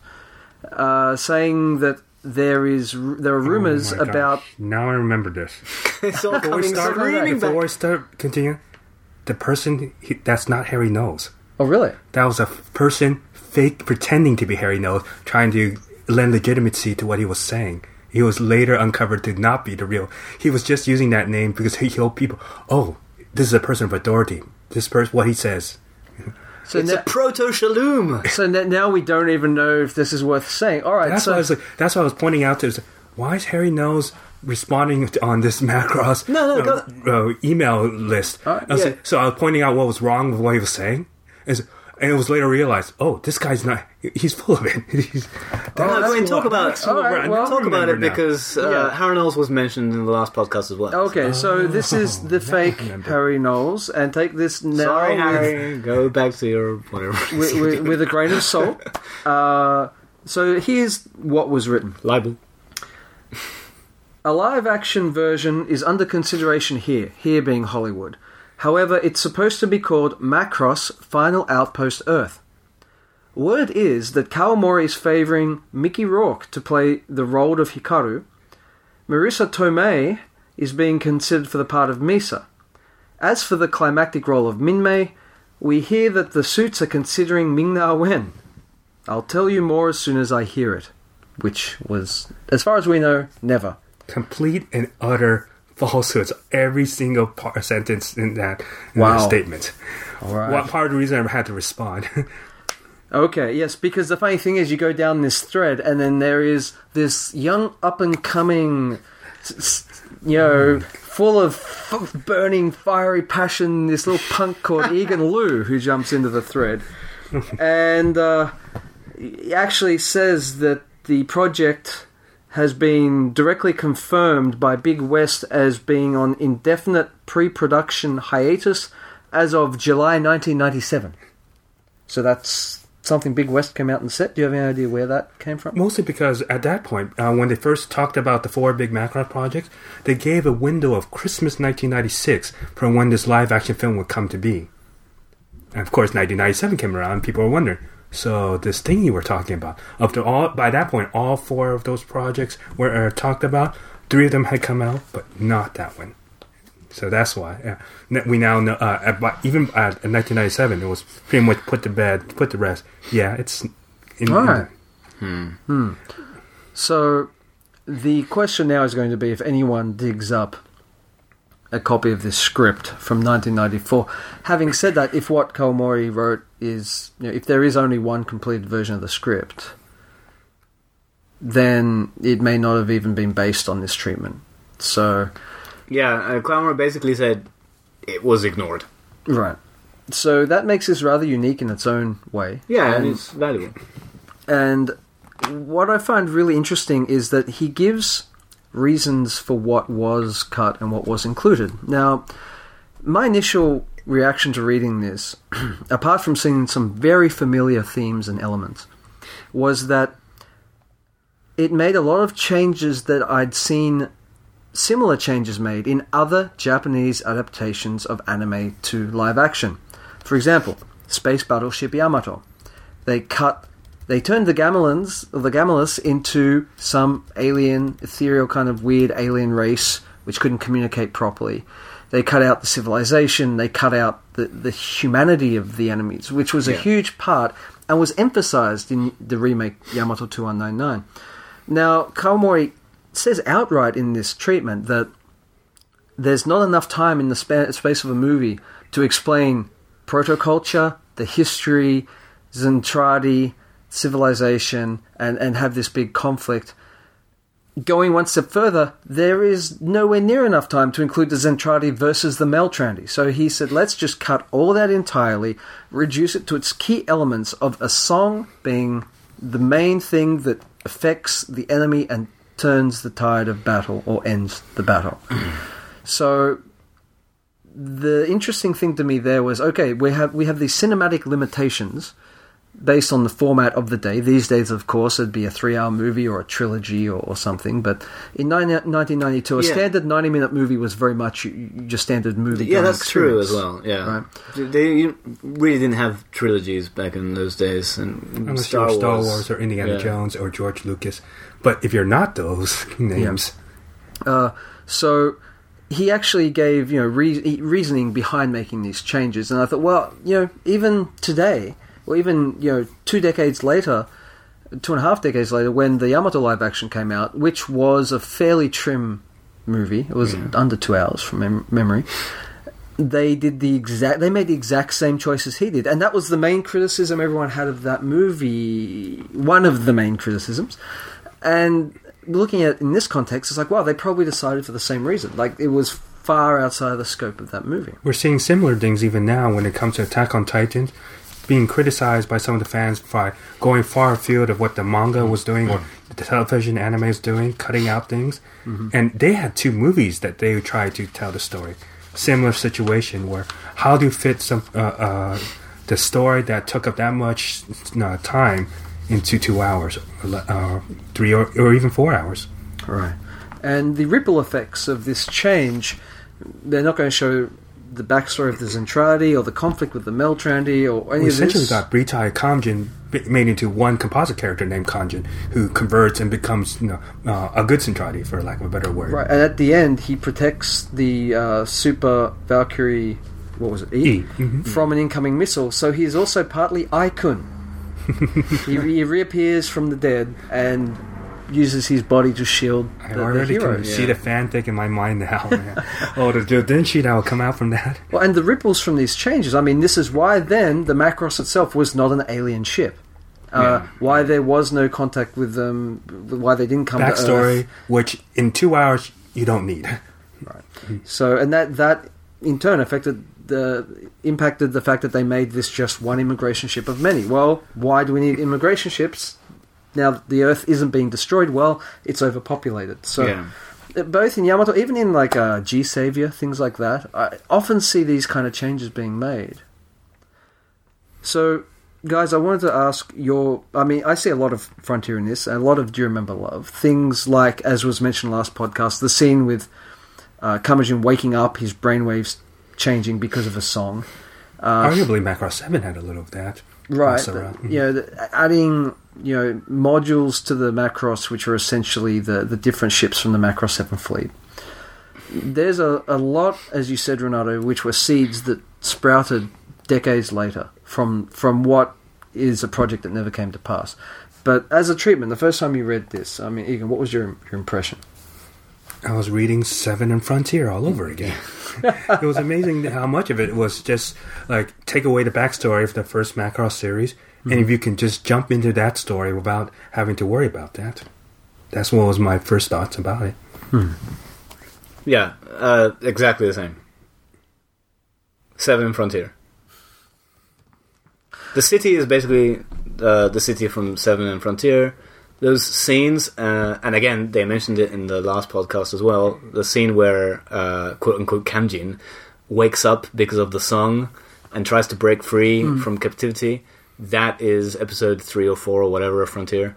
saying that there are rumours about... Now I remember this. It's all coming screaming back. Before I start continuing, the person, that's not Harry Knowles. Oh, really? That was a person fake pretending to be Harry Knowles, trying to lend legitimacy to what he was saying. He was later uncovered to not be the real. He was just using that name because he told people, "Oh, this is a person of authority. This person, what he says." So it's a proto-Shalom. So now we don't even know if this is worth saying. All right, that's what I was pointing out to. Why is Harry Knowles responding on this Macross email list? So I was pointing out what was wrong with what he was saying. And it was later realized, this guy's not... He's full of it. Talk about it because Harry Knowles was mentioned in the last podcast as well. Okay, so this is the fake Harry Knowles, and take this now... Sorry, Harry. Go back to your whatever. with a grain of salt. So here's what was written. Libel. A live-action version is under consideration here being Hollywood. However, it's supposed to be called Macross Final Outpost Earth. Word is that Kawamori is favouring Mickey Rourke to play the role of Hikaru. Marissa Tomei is being considered for the part of Misa. As for the climactic role of Minmay, we hear that the suits are considering Ming-Na Wen. I'll tell you more as soon as I hear it. Which was, as far as we know, never. Complete and utter falsehoods. Every single sentence in that statement. All right. What part of the reason I had to respond? Okay, yes, because the funny thing is you go down this thread and then there is this young up-and-coming, full of burning, fiery passion, this little punk called Egan Liu who jumps into the thread. And he actually says that the project has been directly confirmed by Big West as being on indefinite pre-production hiatus as of July 1997. So that's something Big West came out and said? Do you have any idea where that came from? Mostly because at that point, when they first talked about the 4 big Macross projects, they gave a window of Christmas 1996 for when this live-action film would come to be. And of course, 1997 came around, and people were wondering, so this thing you were talking about, by that point, all 4 of those projects were talked about. 3 of them had come out, but not that one. So that's why we now know. Even at 1997, it was pretty much put to rest. Yeah, it's all right. So the question now is going to be if anyone digs up a copy of this script from 1994. Having said that, if what Kawamori wrote is, if there is only one completed version of the script, then it may not have even been based on this treatment. So, yeah, Kawamori basically said it was ignored. Right. So that makes this rather unique in its own way. Yeah, and it's valuable. And what I find really interesting is that he gives reasons for what was cut and what was included. Now, my initial reaction to reading this, apart from seeing some very familiar themes and elements, was that it made a lot of changes that I'd seen similar changes made in other Japanese adaptations of anime to live action. For example, Space Battleship Yamato. They turned the Gamilus into some alien, ethereal kind of weird alien race which couldn't communicate properly. They cut out the civilization, they cut out the humanity of the enemies, which was a huge part and was emphasized in the remake Yamato 2199. Now, Kawamori says outright in this treatment that there's not enough time in the space of a movie to explain proto-culture, the history, Zentradi, civilization, and have this big conflict. Going one step further, there is nowhere near enough time to include the Zentradi versus the Meltrandi. So he said, let's just cut all that entirely, reduce it to its key elements of a song being the main thing that affects the enemy and turns the tide of battle or ends the battle. So the interesting thing to me there was, okay, we have these cinematic limitations based on the format of the day. These days, of course, it'd be a 3-hour movie or a trilogy or something. But in 1992, a standard 90-minute movie was very much your standard movie. Yeah, that's experience. true as well. Yeah, right? They really didn't have trilogies back in those days. And Star Wars or Indiana Jones or George Lucas. But if you're not those names... So he actually gave reasoning behind making these changes. And I thought, well, even today... or even 2 decades later, 2.5 decades later, when the Yamato live action came out, which was a fairly trim movie, it was under 2 hours from memory. They made the exact same choices he did, and that was the main criticism everyone had of that movie. One of the main criticisms, and looking at it in this context, it's like, wow, they probably decided for the same reason. Like, it was far outside of the scope of that movie. We're seeing similar things even now when it comes to Attack on Titan, being criticized by some of the fans for going far afield of what the manga was doing or the television anime is doing, cutting out things. Mm-hmm. And they had 2 movies that they tried to tell the story. Similar situation where how do you fit some the story that took up that much time into 2 hours, 3 or even 4 hours. Right. And the ripple effects of this change, they're not going to show the backstory of the Zentradi or the conflict with the Meltrandi or any of this. We essentially got Britai Kanjin made into one composite character named Kanjin who converts and becomes a good Zentradi, for lack of a better word. Right, and at the end he protects the Super Valkyrie, what was it, E? From an incoming missile, so he's also partly Aikun. he reappears from the dead and uses his body to shield the hero. I already can see the fanfic in my mind now, man. Oh, the Denshi that will come out from that. Well, and the ripples from these changes. I mean, this is why then the Macross itself was not an alien ship. Why there was no contact with them, why they didn't come to Earth. Backstory, which in 2 hours you don't need. Right. So, and that in turn impacted the fact that they made this just one immigration ship of many. Well, why do we need immigration ships? Now, the Earth isn't being destroyed. Well, it's overpopulated. So, both in Yamato, even in like G-Savior, things like that, I often see these kind of changes being made. So, guys, I wanted to ask I see a lot of Frontier in this, and a lot of Do You Remember Love? Things like, as was mentioned last podcast, the scene with Kamajin waking up, his brainwaves changing because of a song. Arguably, Macross 7 had a little of that. Right. Also, adding modules to the Macross, which are essentially the different ships from the Macross 7 fleet. There's a lot, as you said, Renato, which were seeds that sprouted decades later from what is a project that never came to pass. But as a treatment, the first time you read this, I mean, Egan, what was your impression? I was reading 7 and Frontier all over again. It was amazing how much of it was just like take away the backstory of the first Macross series, and if you can just jump into that story without having to worry about that. That's what was my first thoughts about it. Yeah, exactly the same. 7 and Frontier. The city is basically the city from 7 and Frontier. Those scenes, and again, they mentioned it in the last podcast as well, the scene where, quote-unquote, Kamjin wakes up because of the song and tries to break free from captivity. That is episode 3 or 4 or whatever of Frontier.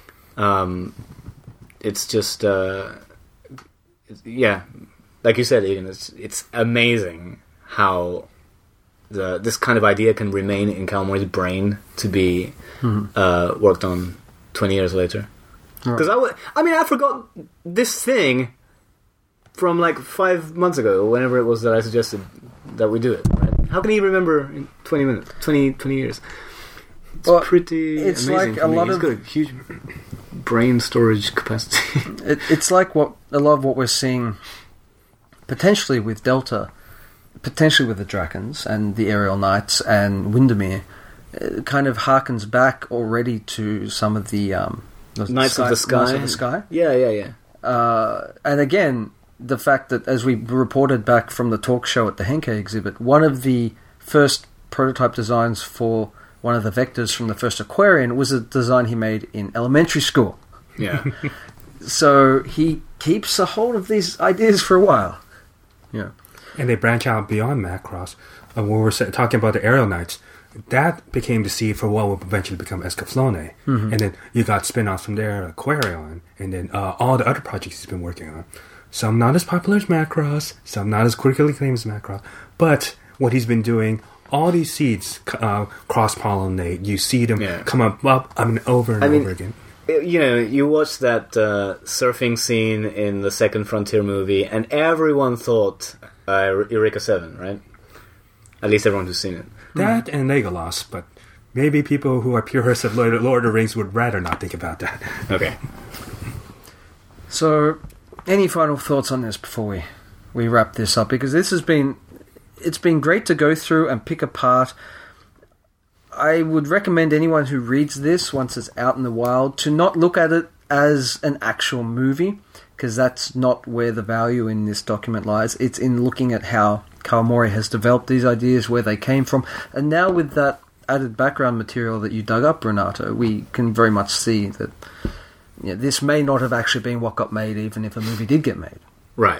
It's just, yeah, like you said, Ian, it's amazing how this kind of idea can remain in Cal Moore's brain to be worked on 20 years later. Because I forgot this thing from like 5 months ago, whenever it was that I suggested that we do it. Right? How can he remember in 20 minutes, 20 years? It's pretty amazing. Like a lot He's got a huge brain storage capacity. It's like a lot of what we're seeing potentially with Delta, potentially with the Drakons and the Aerial Knights and Windermere. It kind of harkens back already to some of the Knights of the Sky. Yeah. And again, the fact that, as we reported back from the talk show at the Henkei exhibit, one of the first prototype designs for one of the vectors from the first Aquarian was a design he made in elementary school. Yeah. So he keeps a hold of these ideas for a while. Yeah. And they branch out beyond Macross. When we're talking about the Aerial Knights, that became the seed for what would eventually become Escaflowne. And then you got spin-offs from there, Aquarion, and then all the other projects he's been working on. Some not as popular as Macross, some not as critically acclaimed as Macross. But what he's been doing, all these seeds cross-pollinate. You see them come up over and over again. You know, you watch that surfing scene in the second Frontier movie, and everyone thought Eureka 7, right? At least everyone who's seen it. That and Legolas, but maybe people who are purists of Lord of the Rings would rather not think about that. Okay. So, any final thoughts on this before we wrap this up? Because it's been great to go through and pick apart. I would recommend anyone who reads this once it's out in the wild to not look at it as an actual movie, because that's not where the value in this document lies. It's in looking at how Kawamori has developed these ideas, where they came from, and now with that added background material that you dug up, Renato, we can very much see that this may not have actually been what got made, even if a movie did get made. Right.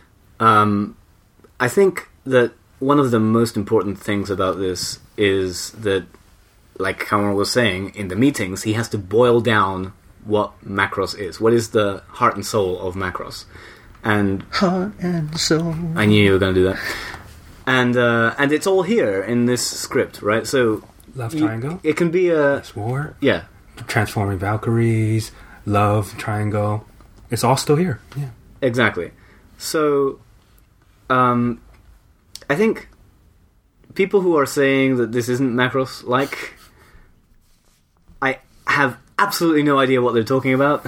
I think that one of the most important things about this is that, like Kawamori was saying, in the meetings, he has to boil down what Macross is. What is the heart and soul of Macross? And heart and soul. I knew you were going to do that. And it's all here in this script, right? So Love Triangle. It can be a War. Yeah. Transforming Valkyries. Love Triangle. It's all still here. Yeah. Exactly. So, I think people who are saying that this isn't Macross-like, I have absolutely no idea what they're talking about.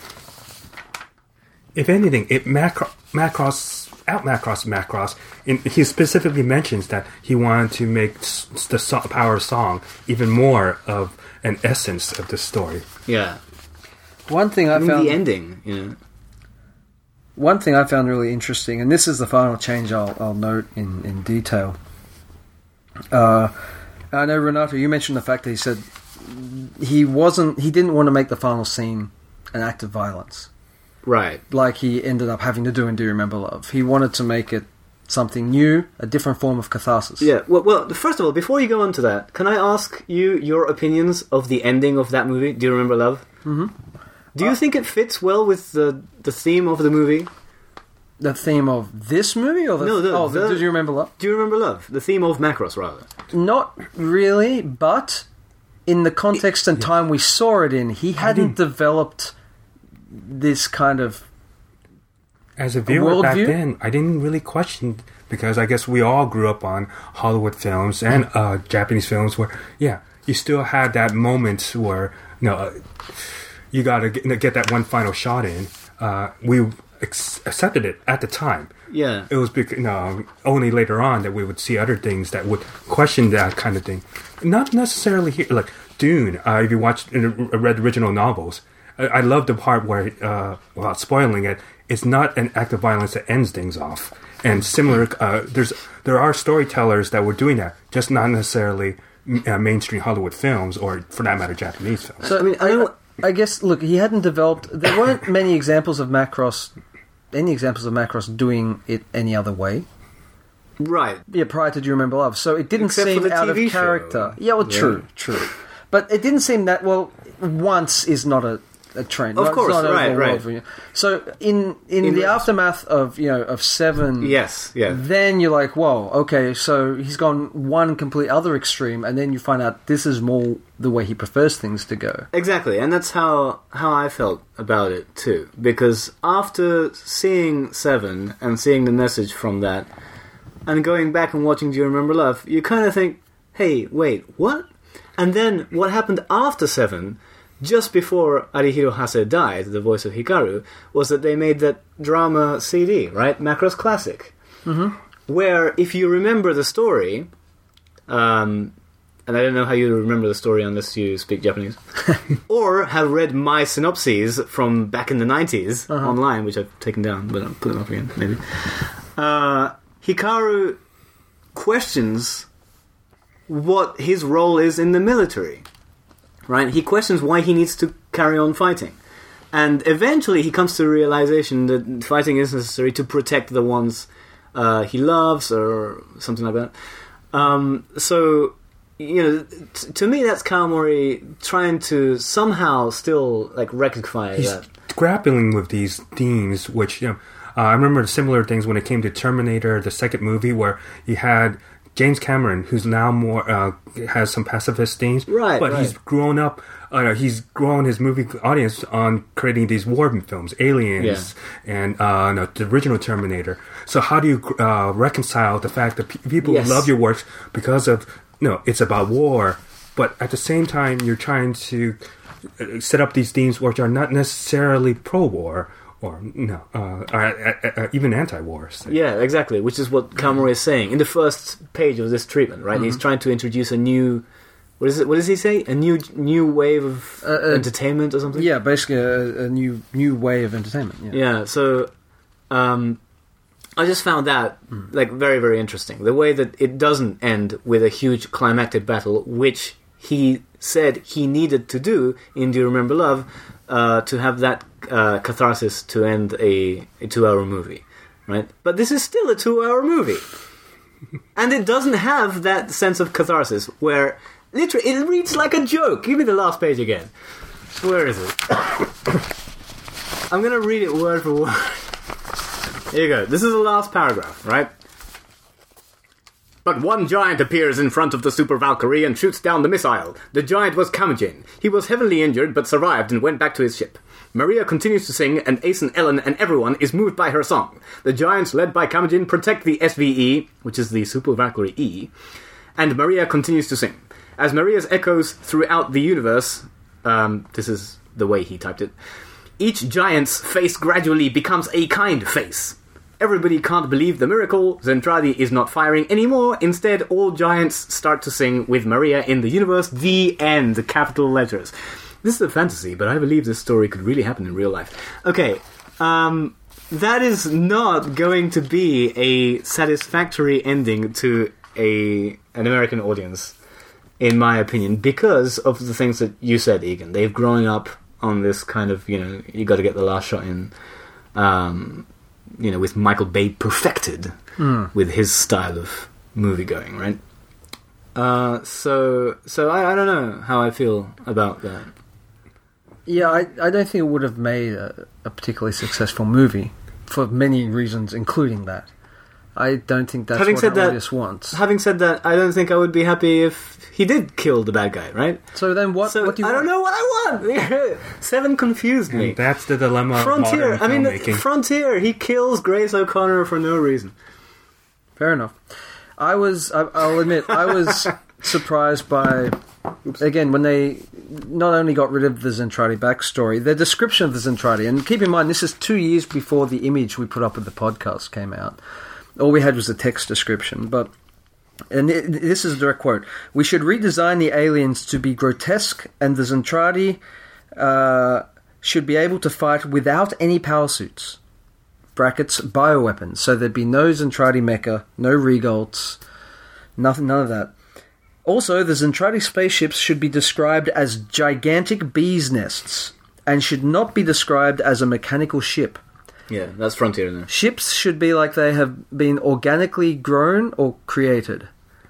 If anything, Macross Macross. He specifically mentions that he wanted to make the Power of Song even more of an essence of the story. Yeah. One thing I found the ending, you know. One thing I found really interesting, and this is the final change I'll note in detail. I know, Renato, you mentioned the fact that he said he didn't want to make the final scene an act of violence. Right. Like he ended up having to do in Do You Remember Love. He wanted to make it something new, a different form of catharsis. Yeah, well, first of all, before you go on to that, can I ask you your opinions of the ending of that movie? Do you remember Love? Mm-hmm. Do you think it fits well with the theme of the movie? The theme of this movie? Or Do You Remember Love? Do you remember Love? The theme of Macross, rather. Not really, but in the context and time we saw it in, he hadn't developed this kind of as a viewer back worldview? then, I didn't really question, because I guess we all grew up on Hollywood films and Japanese films where, you still had that moment where, you got to get that one final shot in. We accepted it at the time. Yeah. It was only later on that we would see other things that would question that kind of thing. Not necessarily here, like Dune. If you read the original novels, I love the part where, without spoiling it, it's not an act of violence that ends things off. And similar, there are storytellers that were doing that, just not necessarily mainstream Hollywood films, or for that matter, Japanese films. So, I mean, I guess, look, he hadn't developed... There weren't many examples of Macross doing it any other way. Right. Yeah, prior to Do You Remember Love. So it didn't Except seem for the out of TV character. show. Yeah, well, true. But it didn't seem that... Well, once is not a trend. Of course, it's not right. world. So in the aftermath of Seven... Yes, yeah. Then you're like, whoa, okay, so he's gone one complete other extreme, and then you find out this is more the way he prefers things to go. Exactly, and that's how I felt about it too. Because after seeing Seven and seeing the message from that, and going back and watching Do You Remember Love, you kind of think, hey, wait, what? And then what happened after Seven, just before Arihiro Hase died, the voice of Hikaru, was that they made that drama CD, right? Macross Classic. Mm-hmm. Where, if you remember the story, and I don't know how you remember the story unless you speak Japanese, or have read my synopses from back in the 90s online, which I've taken down, but I'll put them up again, maybe. Hikaru questions what his role is in the military. Right? He questions why he needs to carry on fighting. And eventually he comes to the realization that fighting is necessary to protect the ones he loves, or something like that. So, to me that's Kawamori trying to somehow still rectify He's that. Grappling with these themes, which, I remember similar things when it came to Terminator, the second movie, where you had James Cameron, who's now more has some pacifist themes, right? But he's grown up. He's grown his movie audience on creating these war films, Aliens, and the original Terminator. So how do you reconcile the fact that people love your works because of it's about war, but at the same time you're trying to set up these themes which are not necessarily pro-war. Or even anti-wars. Yeah, exactly. Which is what Kawamori is saying in the first page of this treatment, right? Mm-hmm. He's trying to introduce a new. What is it? What does he say? A new wave of entertainment or something? Yeah, basically a new way of entertainment. Yeah. So, I just found that very, very interesting. The way that it doesn't end with a huge climactic battle, which he said he needed to do in Do You Remember Love, to have that catharsis to end a 2-hour movie, right? But this is still a 2-hour movie, and it doesn't have that sense of catharsis where literally it reads like a joke. Give me the last page again. Where is it? I'm gonna read it word for word. Here you go. This is the last paragraph, right? But one giant appears in front of the Super Valkyrie and shoots down the missile. The giant was Kamijin. He was heavily injured but survived and went back to his ship. Maria continues to sing, and Ace and Ellen and everyone is moved by her song. The giants, led by Kamijin, protect the SVE, which is the Super Valkyrie E, and Maria continues to sing. As Maria's echoes throughout the universe, this is the way he typed it, each giant's face gradually becomes a kind face. Everybody can't believe the miracle. Zentradi is not firing anymore. Instead, all giants start to sing with Maria in the universe. The end. Capital letters. This is a fantasy, but I believe this story could really happen in real life. Okay, that is not going to be a satisfactory ending to an American audience, in my opinion, because of the things that you said, Egan. They've grown up on this kind of, you got to get the last shot in with Michael Bay perfected with his style of movie going, right? So I don't know how I feel about that. Yeah, I don't think it would have made a particularly successful movie for many reasons, including that. I don't think that's what an audience wants. Having said that, I don't think I would be happy if he did kill the bad guy, right? So then what do you want? I don't know what I want! Seven confused me. And that's the dilemma Frontier, of modern filmmaking. Frontier, he kills Grace O'Connor for no reason. Fair enough. I'll admit, I was surprised by, again, when they not only got rid of the Zentradi backstory, their description of the Zentradi, and keep in mind, this is 2 years before the image we put up with the podcast came out. All we had was a text description, this is a direct quote: "We should redesign the aliens to be grotesque, and the Zentradi should be able to fight without any power suits. Brackets, bioweapons. So there'd be no Zentradi mecha, no Regolts, none of that. Also, the Zentradi spaceships should be described as gigantic bees' nests, and should not be described as a mechanical ship. Yeah, that's Frontier now. Ships should be like they have been organically grown or created."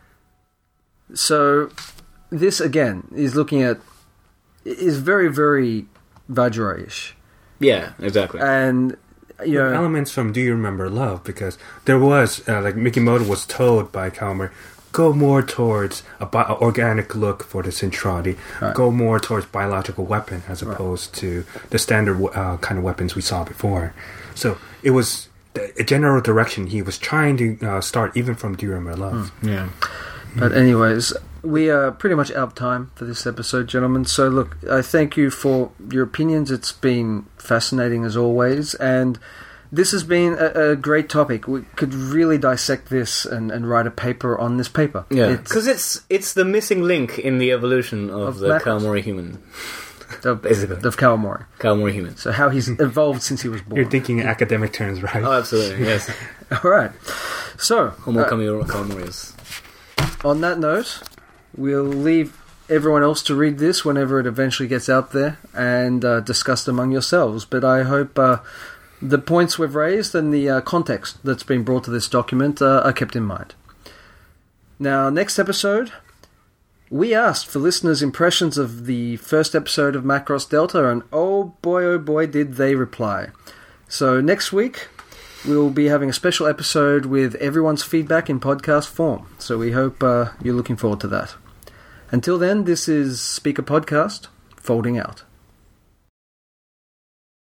So, this again is very, very Vajra-ish. Yeah, exactly. And, elements from Do You Remember Love? Because there was, Mikimoto was told by Calamari, go more towards an organic look for the Zentradi. Right. Go more towards biological weapon as opposed to the standard kind of weapons we saw before. So it was a general direction he was trying to start even from Do You Remember Love. Yeah. But anyways, we are pretty much out of time for this episode, gentlemen. So look, I thank you for your opinions. It's been fascinating as always, and this has been a great topic. We could really dissect this and write a paper on this paper. Yeah, because it's the missing link in the evolution of the Kalamari human. Basically. Of Kalamari. Kalamari human. So how he's evolved since he was born. You're thinking in academic terms, right? Oh, absolutely, yes. All right. So, Homo Kalamarius. On that note, we'll leave everyone else to read this whenever it eventually gets out there and discuss it among yourselves. But I hope the points we've raised and the context that's been brought to this document are kept in mind. Now, next episode, we asked for listeners' impressions of the first episode of Macross Delta, and oh boy, did they reply. So next week, we'll be having a special episode with everyone's feedback in podcast form. So we hope you're looking forward to that. Until then, this is Speaker Podcast, folding out.